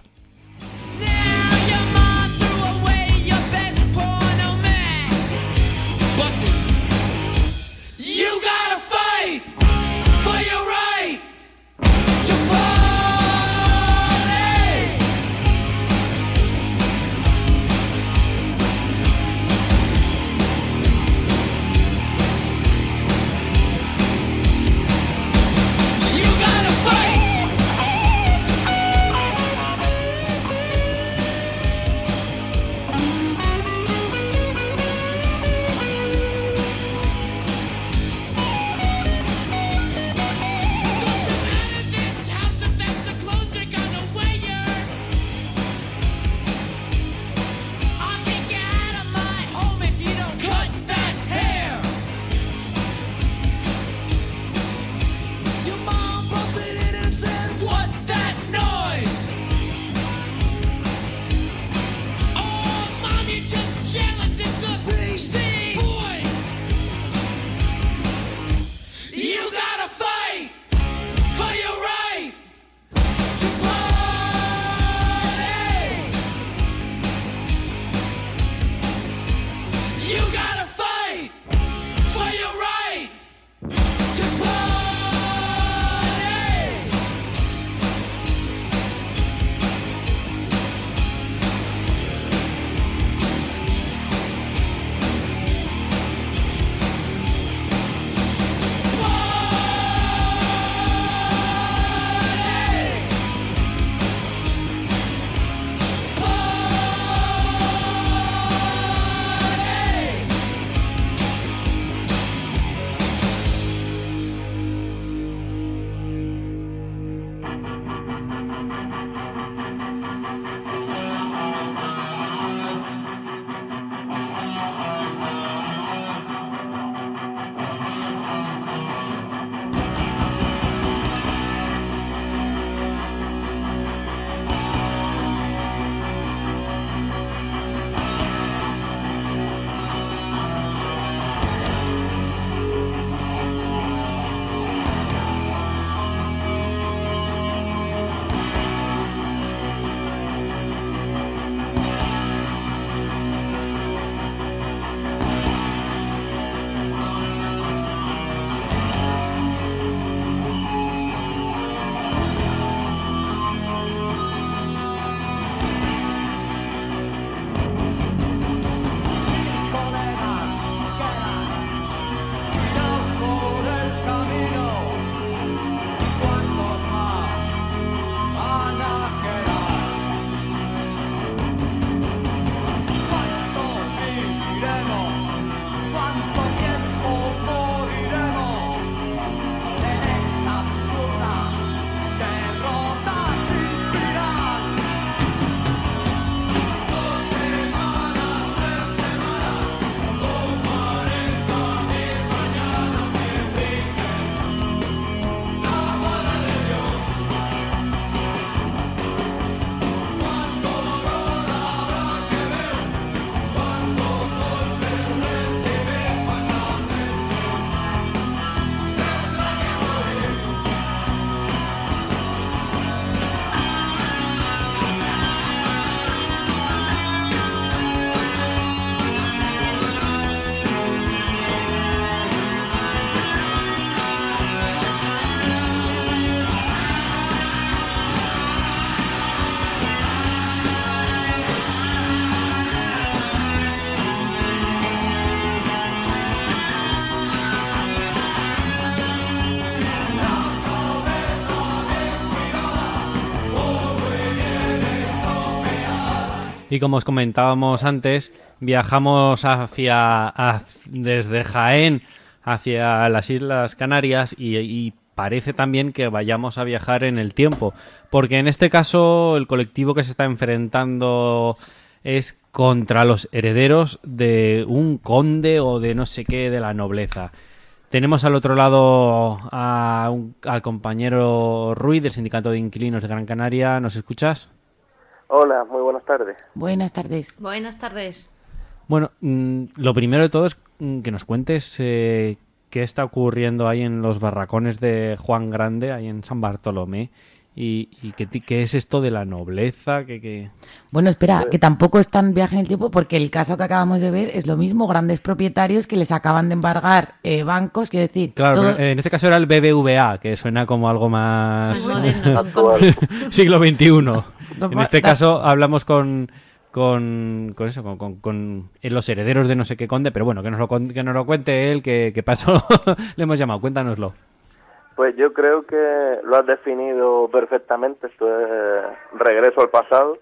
Y como os comentábamos antes, viajamos hacia, a- desde Jaén hacia las Islas Canarias y, y parece también que vayamos a viajar en el tiempo, porque en este caso el colectivo que se está enfrentando es contra los herederos de un conde o de no sé qué de la nobleza. Tenemos al otro lado a un- al compañero Ruiz del Sindicato de Inquilinos de Gran Canaria. ¿Nos escuchas? Hola, muy buenas tardes. Buenas tardes. Buenas tardes. Bueno, mm, lo primero de todo es mm, que nos cuentes eh, qué está ocurriendo ahí en los barracones de Juan Grande, ahí en San Bartolomé, y, y qué, ti- qué es esto de la nobleza, que... que... Bueno, espera, que tampoco es tan viaje en el tiempo porque el caso que acabamos de ver es lo mismo, grandes propietarios que les acaban de embargar eh, bancos, quiero decir... Claro, todo- pero, eh, en este caso era el B B V A, que suena como algo más... Más moderno, Actual. siglo veintiuno. No, En este da- caso hablamos con... Con, con eso, con, con, con los herederos de no sé qué conde, pero bueno, que nos lo, con- que nos lo cuente él, que, que pasó, le hemos llamado, cuéntanoslo. Pues yo creo que lo has definido perfectamente. Esto es eh, regreso al pasado.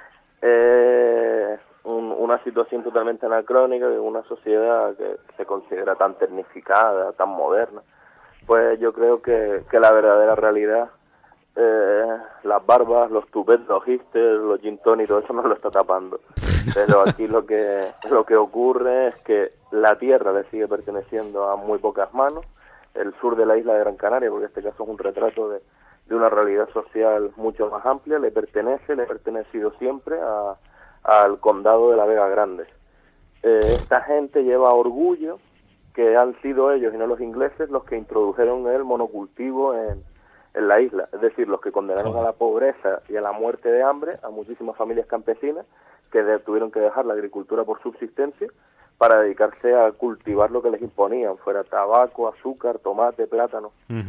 Eh, un- una situación totalmente anacrónica de una sociedad que se considera tan tecnificada, tan moderna. Pues yo creo que, que la verdadera realidad, eh, las barbas, los tupets, los hipsters, los gin tonic, todo eso nos lo está tapando. Pero aquí lo que lo que ocurre es que la tierra le sigue perteneciendo a muy pocas manos. El sur de la isla de Gran Canaria, porque este caso es un retrato de, de una realidad social mucho más amplia, le pertenece, le ha pertenecido siempre a, al condado de la Vega Grande. Eh, esta gente lleva orgullo que han sido ellos y no los ingleses los que introdujeron el monocultivo en, en la isla, es decir, los que condenaron a la pobreza y a la muerte de hambre a muchísimas familias campesinas que de- tuvieron que dejar la agricultura por subsistencia para dedicarse a cultivar lo que les imponían, fuera tabaco, azúcar, tomate, plátano.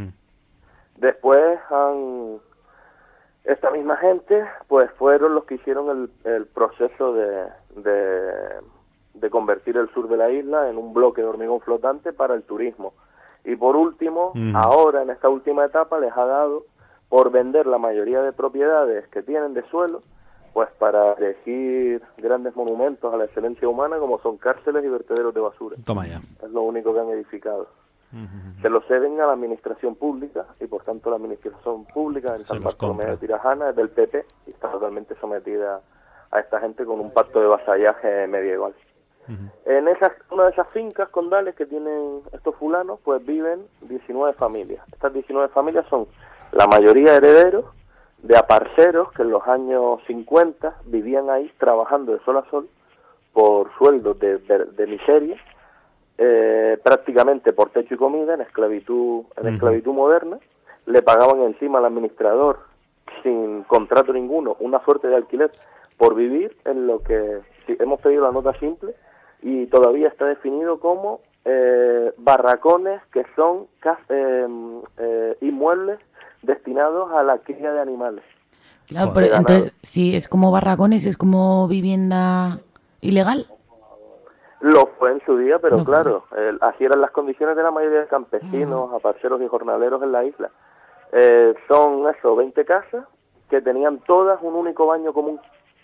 Después han, esta misma gente pues fueron los que hicieron el, el proceso de, de, de convertir el sur de la isla en un bloque de hormigón flotante para el turismo. Y por último, Mm. ahora en esta última etapa les ha dado por vender la mayoría de propiedades que tienen de suelo, pues para elegir grandes monumentos a la excelencia humana como son cárceles y vertederos de basura. Toma ya. Es lo único que han edificado. Se lo ceden a la administración pública y por tanto la administración pública en Se San los Bartolomé compra. de Tirajana es del P P y está totalmente sometida a esta gente con un pacto de vasallaje medieval. En esas, una de esas fincas condales que tienen estos fulanos, pues viven diecinueve familias. Estas diecinueve familias son la mayoría herederos de aparceros que en los años cincuenta vivían ahí trabajando de sol a sol por sueldos de, de, de miseria, eh, prácticamente por techo y comida, en esclavitud, en Ujú. esclavitud moderna. Le pagaban encima al administrador, sin contrato ninguno, una suerte de alquiler por vivir en lo que si, hemos pedido la nota simple y todavía está definido como eh, barracones que son ca- eh, eh, inmuebles destinados a la cría de animales. Claro, De pero ganado. entonces, si es como barracones, es como vivienda ilegal. Lo fue en su día, pero Lo fue. claro, eh, así eran las condiciones de la mayoría de campesinos, aparceros y jornaleros en la isla. Eh, son eso, veinte casas que tenían todas un único baño común.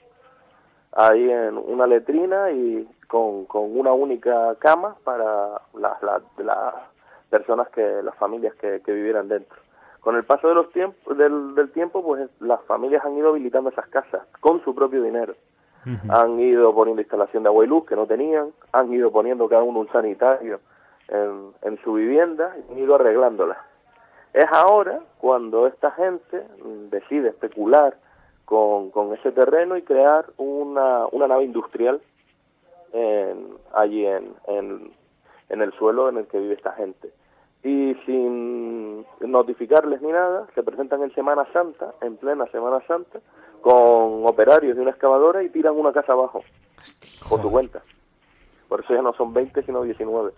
Ahí en una letrina y con, con una única cama para las, las, las personas, que las familias que, que vivieran dentro. Con el paso de los tiempos, del, del tiempo, pues las familias han ido habilitando esas casas con su propio dinero. Han ido poniendo instalación de agua y luz que no tenían, han ido poniendo cada uno un sanitario en, en su vivienda y han ido arreglándola. Es ahora cuando esta gente mm, decide especular con, con ese terreno y crear una, una nave industrial en, allí en, en, en el suelo en el que vive esta gente. Y sin notificarles ni nada, se presentan en Semana Santa, en plena Semana Santa, con operarios de una excavadora y tiran una casa abajo, por su cuenta. Por eso ya no son veinte, sino diecinueve.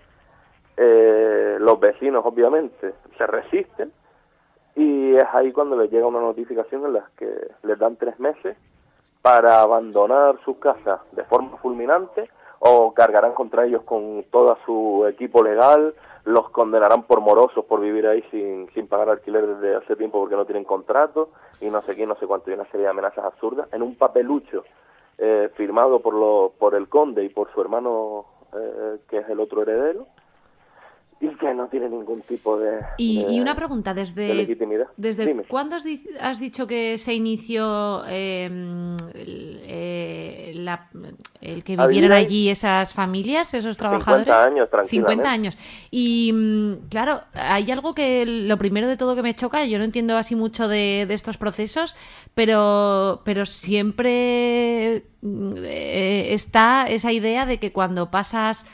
Eh, los vecinos, obviamente, se resisten y es ahí cuando les llega una notificación en la que les dan tres meses para abandonar sus casas de forma fulminante o cargarán contra ellos con todo su equipo legal, los condenarán por morosos por vivir ahí sin, sin pagar alquiler desde hace tiempo porque no tienen contrato y no sé qué, no sé cuánto, y una serie de amenazas absurdas en un papelucho eh, firmado por, lo, por el conde y por su hermano, eh, que es el otro heredero, y que no tiene ningún tipo de, y, de, y una pregunta, desde, de legitimidad. ¿desde Dime. cuándo has, di- has dicho que se inició eh, el, eh, la- el que A vivieran vivir ahí allí esas familias, esos trabajadores? cincuenta años, tranquilamente. cincuenta años. Y mm, claro, hay algo que lo primero de todo que me choca, yo no entiendo así mucho de, de estos procesos, pero, pero siempre mm, eh, está esa idea de que cuando pasas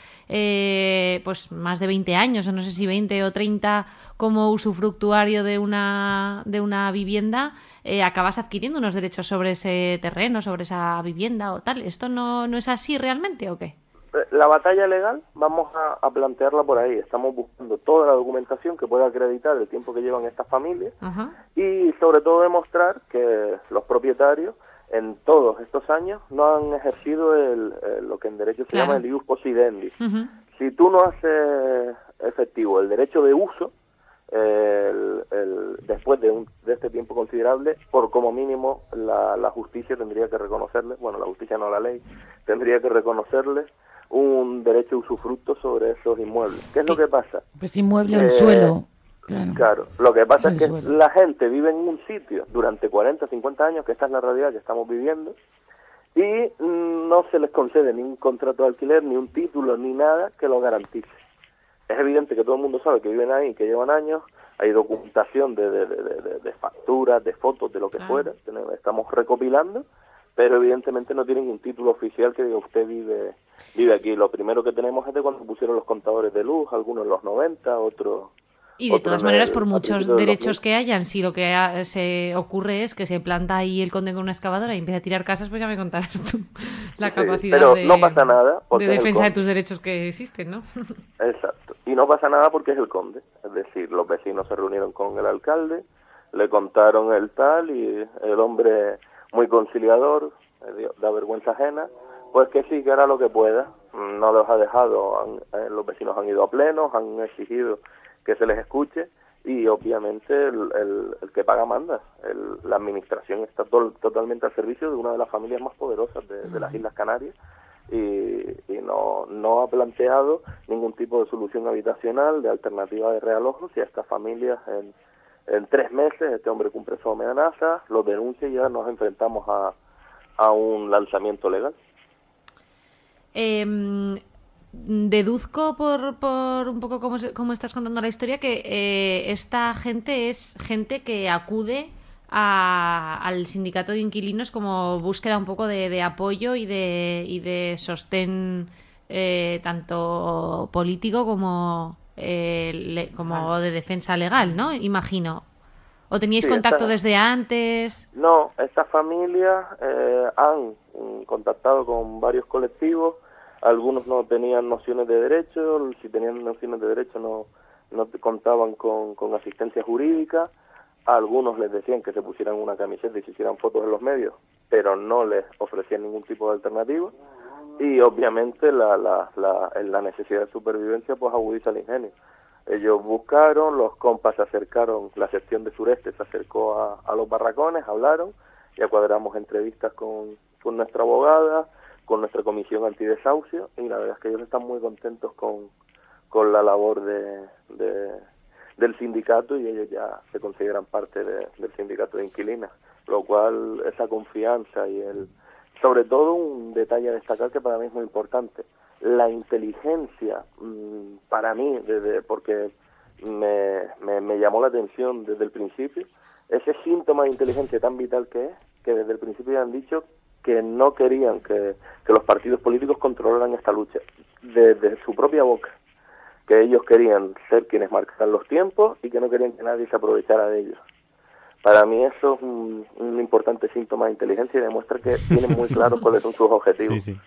eh, pues más de veinte años, o no sé si veinte o treinta, como usufructuario de una, de una vivienda, eh, acabas adquiriendo unos derechos sobre ese terreno, sobre esa vivienda o tal. ¿Esto no, no es así realmente o qué? La batalla legal vamos a, a plantearla por ahí. Estamos buscando toda la documentación que pueda acreditar el tiempo que llevan estas familias Ajá. y sobre todo demostrar que los propietarios en todos estos años no han ejercido el, el- lo que en derecho se Claro. llama el ius possidendi. Ujú. Si tú no haces efectivo el derecho de uso, el- el- después de, un, de este tiempo considerable, por como mínimo la, la justicia tendría que reconocerle, bueno, la justicia no, la ley, tendría que reconocerle un derecho de usufructo sobre esos inmuebles. ¿Qué es lo que pasa? Pues inmueble o el Eh, suelo. Claro. Claro, lo que pasa Es es el que suelo. la gente vive en un sitio durante cuarenta, cincuenta años, que esta es la realidad que estamos viviendo, y mm, no se les concede ni un contrato de alquiler, ni un título, ni nada que lo garantice. Es evidente que todo el mundo sabe que viven ahí, que llevan años, hay documentación de, de, de, de- de facturas, de fotos, de lo que Claro. fuera, tenemos- estamos recopilando, pero evidentemente no tienen un título oficial que diga usted vive vive aquí. Lo primero que tenemos es de cuando pusieron los contadores de luz, algunos en los noventa, otros... Y de otros todas en maneras, el- por a muchos principios del derechos dos mil. que hayan, si lo que ha- se ocurre es que se planta ahí el conde con una excavadora y empieza a tirar casas, pues ya me contarás tú la Sí, capacidad pero de, no pasa nada, porque de es el defensa de conde. tus derechos que existen, ¿no? Exacto. Y no pasa nada porque es el conde. Es decir, los vecinos se reunieron con el alcalde, le contaron el tal y el hombre muy conciliador, eh, dio- da vergüenza ajena, pues que sí, que hará lo que pueda. No los ha dejado, han- eh, los vecinos han ido a plenos, han exigido que se les escuche y obviamente el, el- el que paga manda. El- la administración está tol- totalmente al servicio de una de las familias más poderosas de, de las Islas Canarias y, y no, no ha planteado ningún tipo de solución habitacional, de alternativa de realojos, y a estas familias en, en tres meses este hombre cumple su amenaza, lo denuncia y ya nos enfrentamos a, a un lanzamiento legal. Em, deduzco por, por un poco cómo, se- cómo estás contando la historia que eh, esta gente es gente que acude a- al sindicato de inquilinos como búsqueda un poco de, de apoyo y de, y de sostén eh, tanto político como, eh, le- como de defensa legal, ¿no? Imagino. ¿O teníais Sí, contacto está- desde antes? No, estas familias eh, han mm, contactado con varios colectivos, algunos no tenían nociones de derecho, si tenían nociones de derecho no, no te- contaban con, con asistencia jurídica, a algunos les decían que se pusieran una camiseta y se hicieran fotos en los medios, pero no les ofrecían ningún tipo de alternativa, y obviamente la, la, la, en la necesidad de supervivencia pues agudiza el ingenio. Ellos buscaron, los compas se acercaron, la sección de sureste se acercó a, a los barracones, hablaron, ya cuadramos entrevistas con, con nuestra abogada, con nuestra comisión antidesahucio, y la verdad es que ellos están muy contentos con, con la labor de, de, del sindicato, y ellos ya se consideran parte de, del sindicato de inquilinas, lo cual esa confianza y el... Sobre todo un detalle a destacar que para mí es muy importante, la inteligencia, mmm, para mí, desde, porque me, me, me llamó la atención desde el principio, ese síntoma de inteligencia tan vital que es, que desde el principio ya han dicho que no querían que, que los partidos políticos controlaran esta lucha, desde su propia boca, que ellos querían ser quienes marcaran los tiempos y que no querían que nadie se aprovechara de ellos. Para mí eso es un, un importante síntoma de inteligencia y demuestra que tienen muy claro cuáles son sus objetivos. Sí, sí.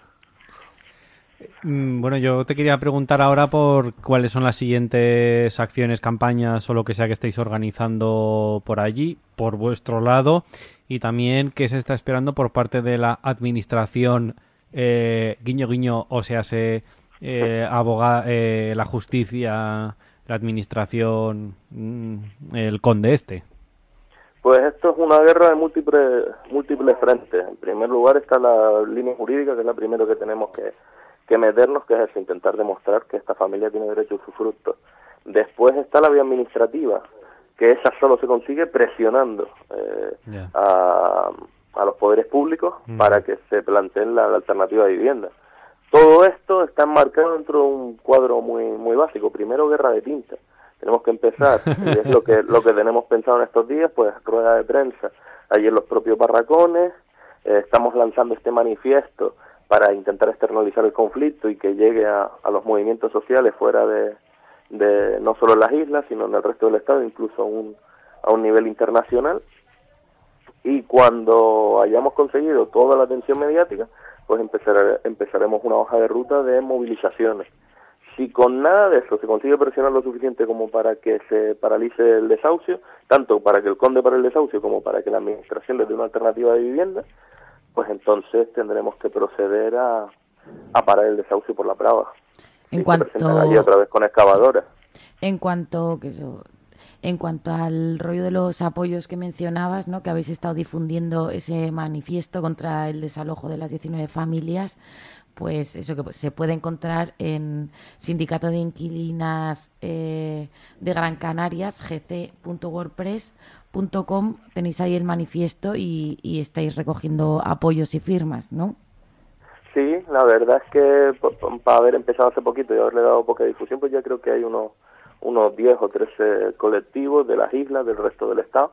Mm, Bueno, yo te quería preguntar ahora por cuáles son las siguientes acciones, campañas o lo que sea que estéis organizando por allí, por vuestro lado, y también qué se está esperando por parte de la administración, eh, guiño guiño, o sea, se eh, aboga, eh, la justicia, la administración, mm, el conde este. Pues esto es una guerra de múltiples múltiples frentes. En primer lugar está la línea jurídica, que es la primera que tenemos que, que meternos, que es eso, intentar demostrar que esta familia tiene derecho a usufructo. Después está la vía administrativa, que esa solo se consigue presionando eh, yeah. a, a los poderes públicos mm. para que se planteen la, la alternativa de vivienda. Todo esto está enmarcado dentro de un cuadro muy muy básico. Primero, guerra de tinta. Tenemos que empezar, y es lo que lo que tenemos pensado en estos días, pues rueda de prensa, allí en los propios barracones, eh, estamos lanzando este manifiesto para intentar externalizar el conflicto y que llegue a, a los movimientos sociales fuera de, de no solo en las islas, sino en el resto del Estado, incluso a un, a un nivel internacional. Y cuando hayamos conseguido toda la atención mediática, pues empezar, empezaremos una hoja de ruta de movilizaciones. Si con nada de eso se consigue presionar lo suficiente como para que se paralice el desahucio, tanto para que el conde pare el desahucio como para que la administración les dé una alternativa de vivienda, pues entonces tendremos que proceder a, a parar el desahucio por la brava. En y cuanto se presentan allí otra vez con excavadoras. En cuanto que eso, en cuanto al rollo de los apoyos que mencionabas, ¿no? Que habéis estado difundiendo ese manifiesto contra el desalojo de las diecinueve familias. Pues eso que se puede encontrar en Sindicato de Inquilinas eh, de Gran Canarias, g c punto wordpress punto com. Tenéis ahí el manifiesto y, y estáis recogiendo apoyos y firmas, ¿no? Sí, la verdad es que para haber empezado hace poquito y haberle dado poca difusión, pues ya creo que hay unos unos diez o trece colectivos de las islas, del resto del estado,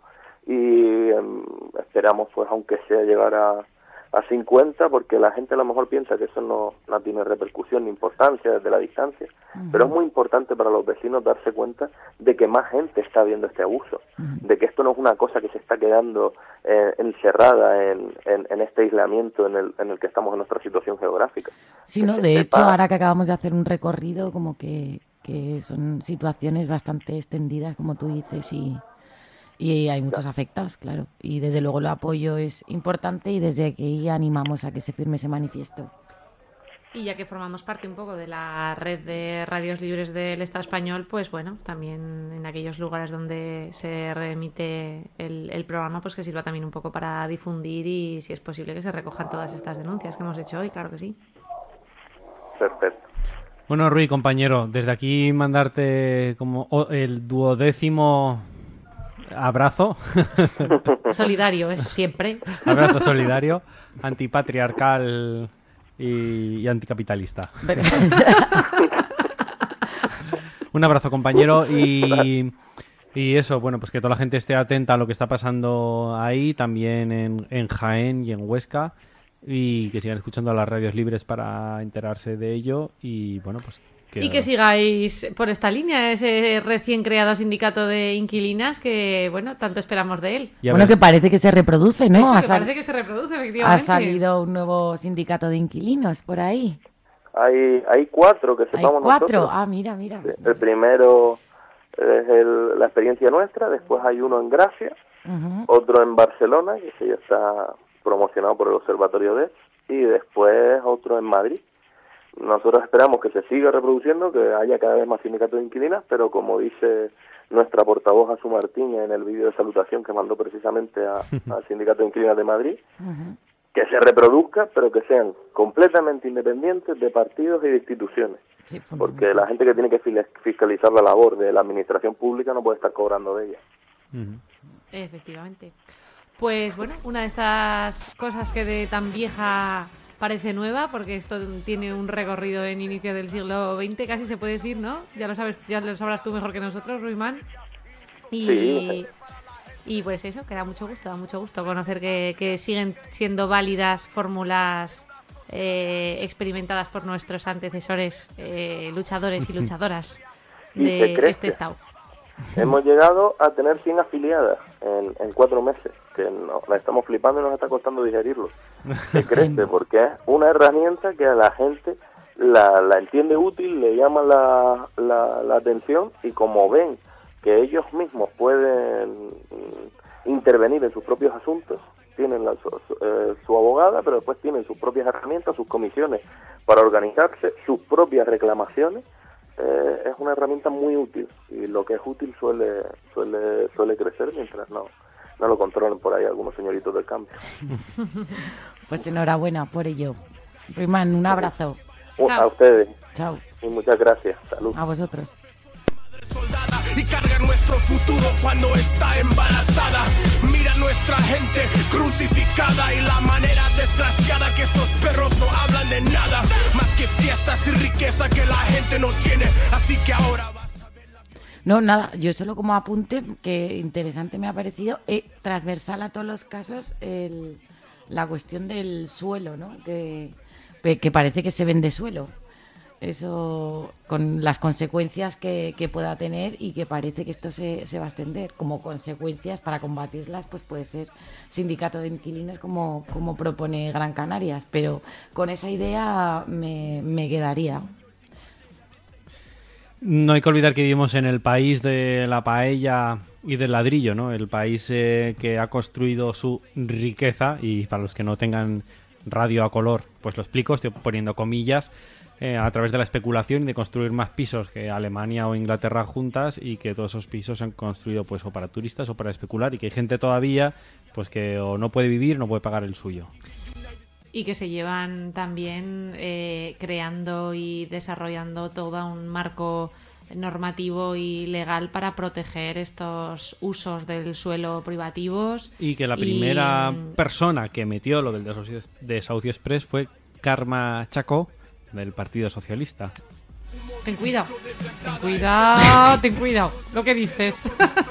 y eh, esperamos, pues aunque sea llegar a a cincuenta, porque la gente a lo mejor piensa que eso no, no tiene repercusión ni importancia desde la distancia, uh-huh. pero es muy importante para los vecinos darse cuenta de que más gente está viendo este abuso, uh-huh. de que esto no es una cosa que se está quedando eh, encerrada en, en, en este aislamiento en el, en el que estamos en nuestra situación geográfica. Sí, no, de hecho, ahora que acabamos de hacer un recorrido, como que, que son situaciones bastante extendidas, como tú dices, y... Y hay muchos afectados, claro. Y desde luego el apoyo es importante y desde aquí animamos a que se firme ese manifiesto. Y ya que formamos parte un poco de la red de radios libres del Estado español, pues bueno, también en aquellos lugares donde se remite el, el programa, pues que sirva también un poco para difundir y, si es posible, que se recojan todas estas denuncias que hemos hecho hoy, claro que sí. Perfecto. Bueno, Rui, compañero, desde aquí mandarte como el duodécimo... abrazo solidario, eso siempre. Abrazo solidario, antipatriarcal y, y anticapitalista. Un abrazo, compañero, y, y eso, bueno, pues que toda la gente esté atenta a lo que está pasando ahí, también en, en Jaén y en Huesca, y que sigan escuchando a las radios libres para enterarse de ello. Y bueno, pues que... Y que sigáis por esta línea, ese recién creado sindicato de inquilinas que, bueno, tanto esperamos de él. Bueno, que parece que se reproduce, ¿no? Eso, ha que sal... parece que se reproduce, efectivamente. Ha salido un nuevo sindicato de inquilinos por ahí. Hay hay cuatro que sepamos Hay cuatro, nosotros. ah, mira, mira. Sí, el primero es el, la experiencia nuestra, después hay uno en Gracia, uh-huh. otro en Barcelona, que sí está promocionado por el Observatorio D E S, y después otro en Madrid. Nosotros esperamos que se siga reproduciendo, que haya cada vez más sindicatos de inquilinas, pero como dice nuestra portavoz Azu Martínez en el vídeo de salutación que mandó precisamente a, al Sindicato de Inquilinas de Madrid, uh-huh. que se reproduzca, pero que sean completamente independientes de partidos y de instituciones. Sí, porque la gente que tiene que fiscalizar la labor de la administración pública no puede estar cobrando de ella. Uh-huh. Efectivamente. Pues bueno, una de estas cosas que de tan vieja parece nueva, porque esto tiene un recorrido en inicio del siglo veinte, casi se puede decir, ¿no? Ya lo sabes, ya lo sabrás tú mejor que nosotros, Ruimán. Y, sí. y pues eso, que da mucho gusto, da mucho gusto conocer que, que siguen siendo válidas fórmulas eh, experimentadas por nuestros antecesores, eh, luchadores y luchadoras de este estado. Hemos llegado a tener cien afiliadas en, en cuatro meses, que nos la estamos flipando y nos está costando digerirlo. Se crece porque es una herramienta que a la gente la, la entiende útil, le llama la, la, la atención, y como ven que ellos mismos pueden intervenir en sus propios asuntos, tienen la, su, eh, su abogada, pero después tienen sus propias herramientas, sus comisiones para organizarse, sus propias reclamaciones. Eh, es una herramienta muy útil, y lo que es útil suele suele suele crecer mientras no no lo controlen por ahí algunos señoritos del campo. Pues enhorabuena por ello. Ruimán, un abrazo. Uh, a ustedes. Chao. Y muchas gracias. Salud. A vosotros. Y carga nuestro futuro cuando está embarazada. Mira nuestra gente crucificada y la manera desgraciada que estos perros no hablan de nada más que fiestas y riqueza que la gente no tiene. Así que ahora vas a ver la... No, nada, yo solo como apunte, que interesante me ha parecido, eh, transversal a todos los casos, el, la cuestión del suelo, ¿no? Que, que parece que se vende suelo. Eso, con las consecuencias que, que pueda tener, y que parece que esto se, se va a extender. Como consecuencias, para combatirlas, pues puede ser sindicato de inquilinos como, como propone Gran Canarias, pero con esa idea me, me quedaría. No hay que olvidar que vivimos en el país de la paella y del ladrillo, ¿no? El país eh, que ha construido su riqueza, y para los que no tengan radio a color, pues lo explico, estoy poniendo comillas, Eh, a través de la especulación y de construir más pisos que Alemania o Inglaterra juntas, y que todos esos pisos se han construido pues o para turistas o para especular, y que hay gente todavía pues que o no puede vivir, no puede pagar el suyo. Y que se llevan también eh, creando y desarrollando todo un marco normativo y legal para proteger estos usos del suelo privativos. Y que la primera y... persona que metió lo del desahucio, desahucio express fue Carme Chacón, del Partido Socialista. Ten cuidado, ten cuidado, ten cuidado, lo que dices.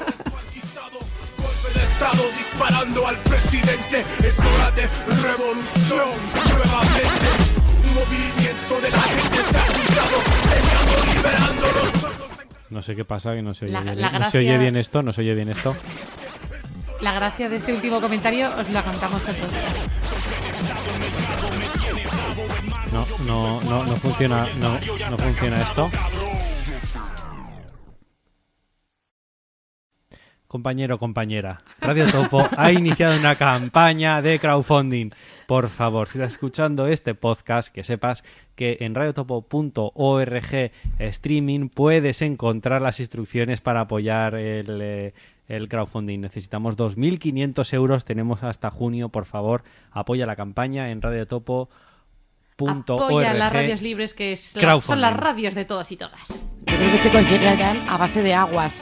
Golpe de estado disparando al presidente. Es hora de revolución nuevamente. Un movimiento de la gente se ha juntado, peleando, liberando los pueblos. No sé qué pasa, que no se oye, La- bien. la No gracia- se oye bien esto, no se oye bien esto. La gracia de este último comentario os la contamos a todos. No, no, no, no funciona, no, no funciona esto. Compañero, compañera, Radio Topo ha iniciado una campaña de crowdfunding. Por favor, si estás escuchando este podcast, que sepas que en radiotopo punto org streaming puedes encontrar las instrucciones para apoyar el, eh, el crowdfunding. Necesitamos dos mil quinientos euros, tenemos hasta junio. Por favor, apoya la campaña en radiotopo punto org. Apoya las radios libres, que es la- son las radios de todos y todas. Yo creo que se conseguirán a base de aguas.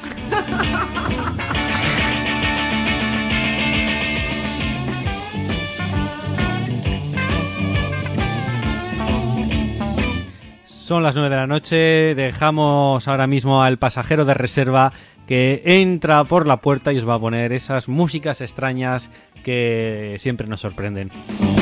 Son las nueve de la noche, dejamos ahora mismo al pasajero de reserva que entra por la puerta y os va a poner esas músicas extrañas que siempre nos sorprenden.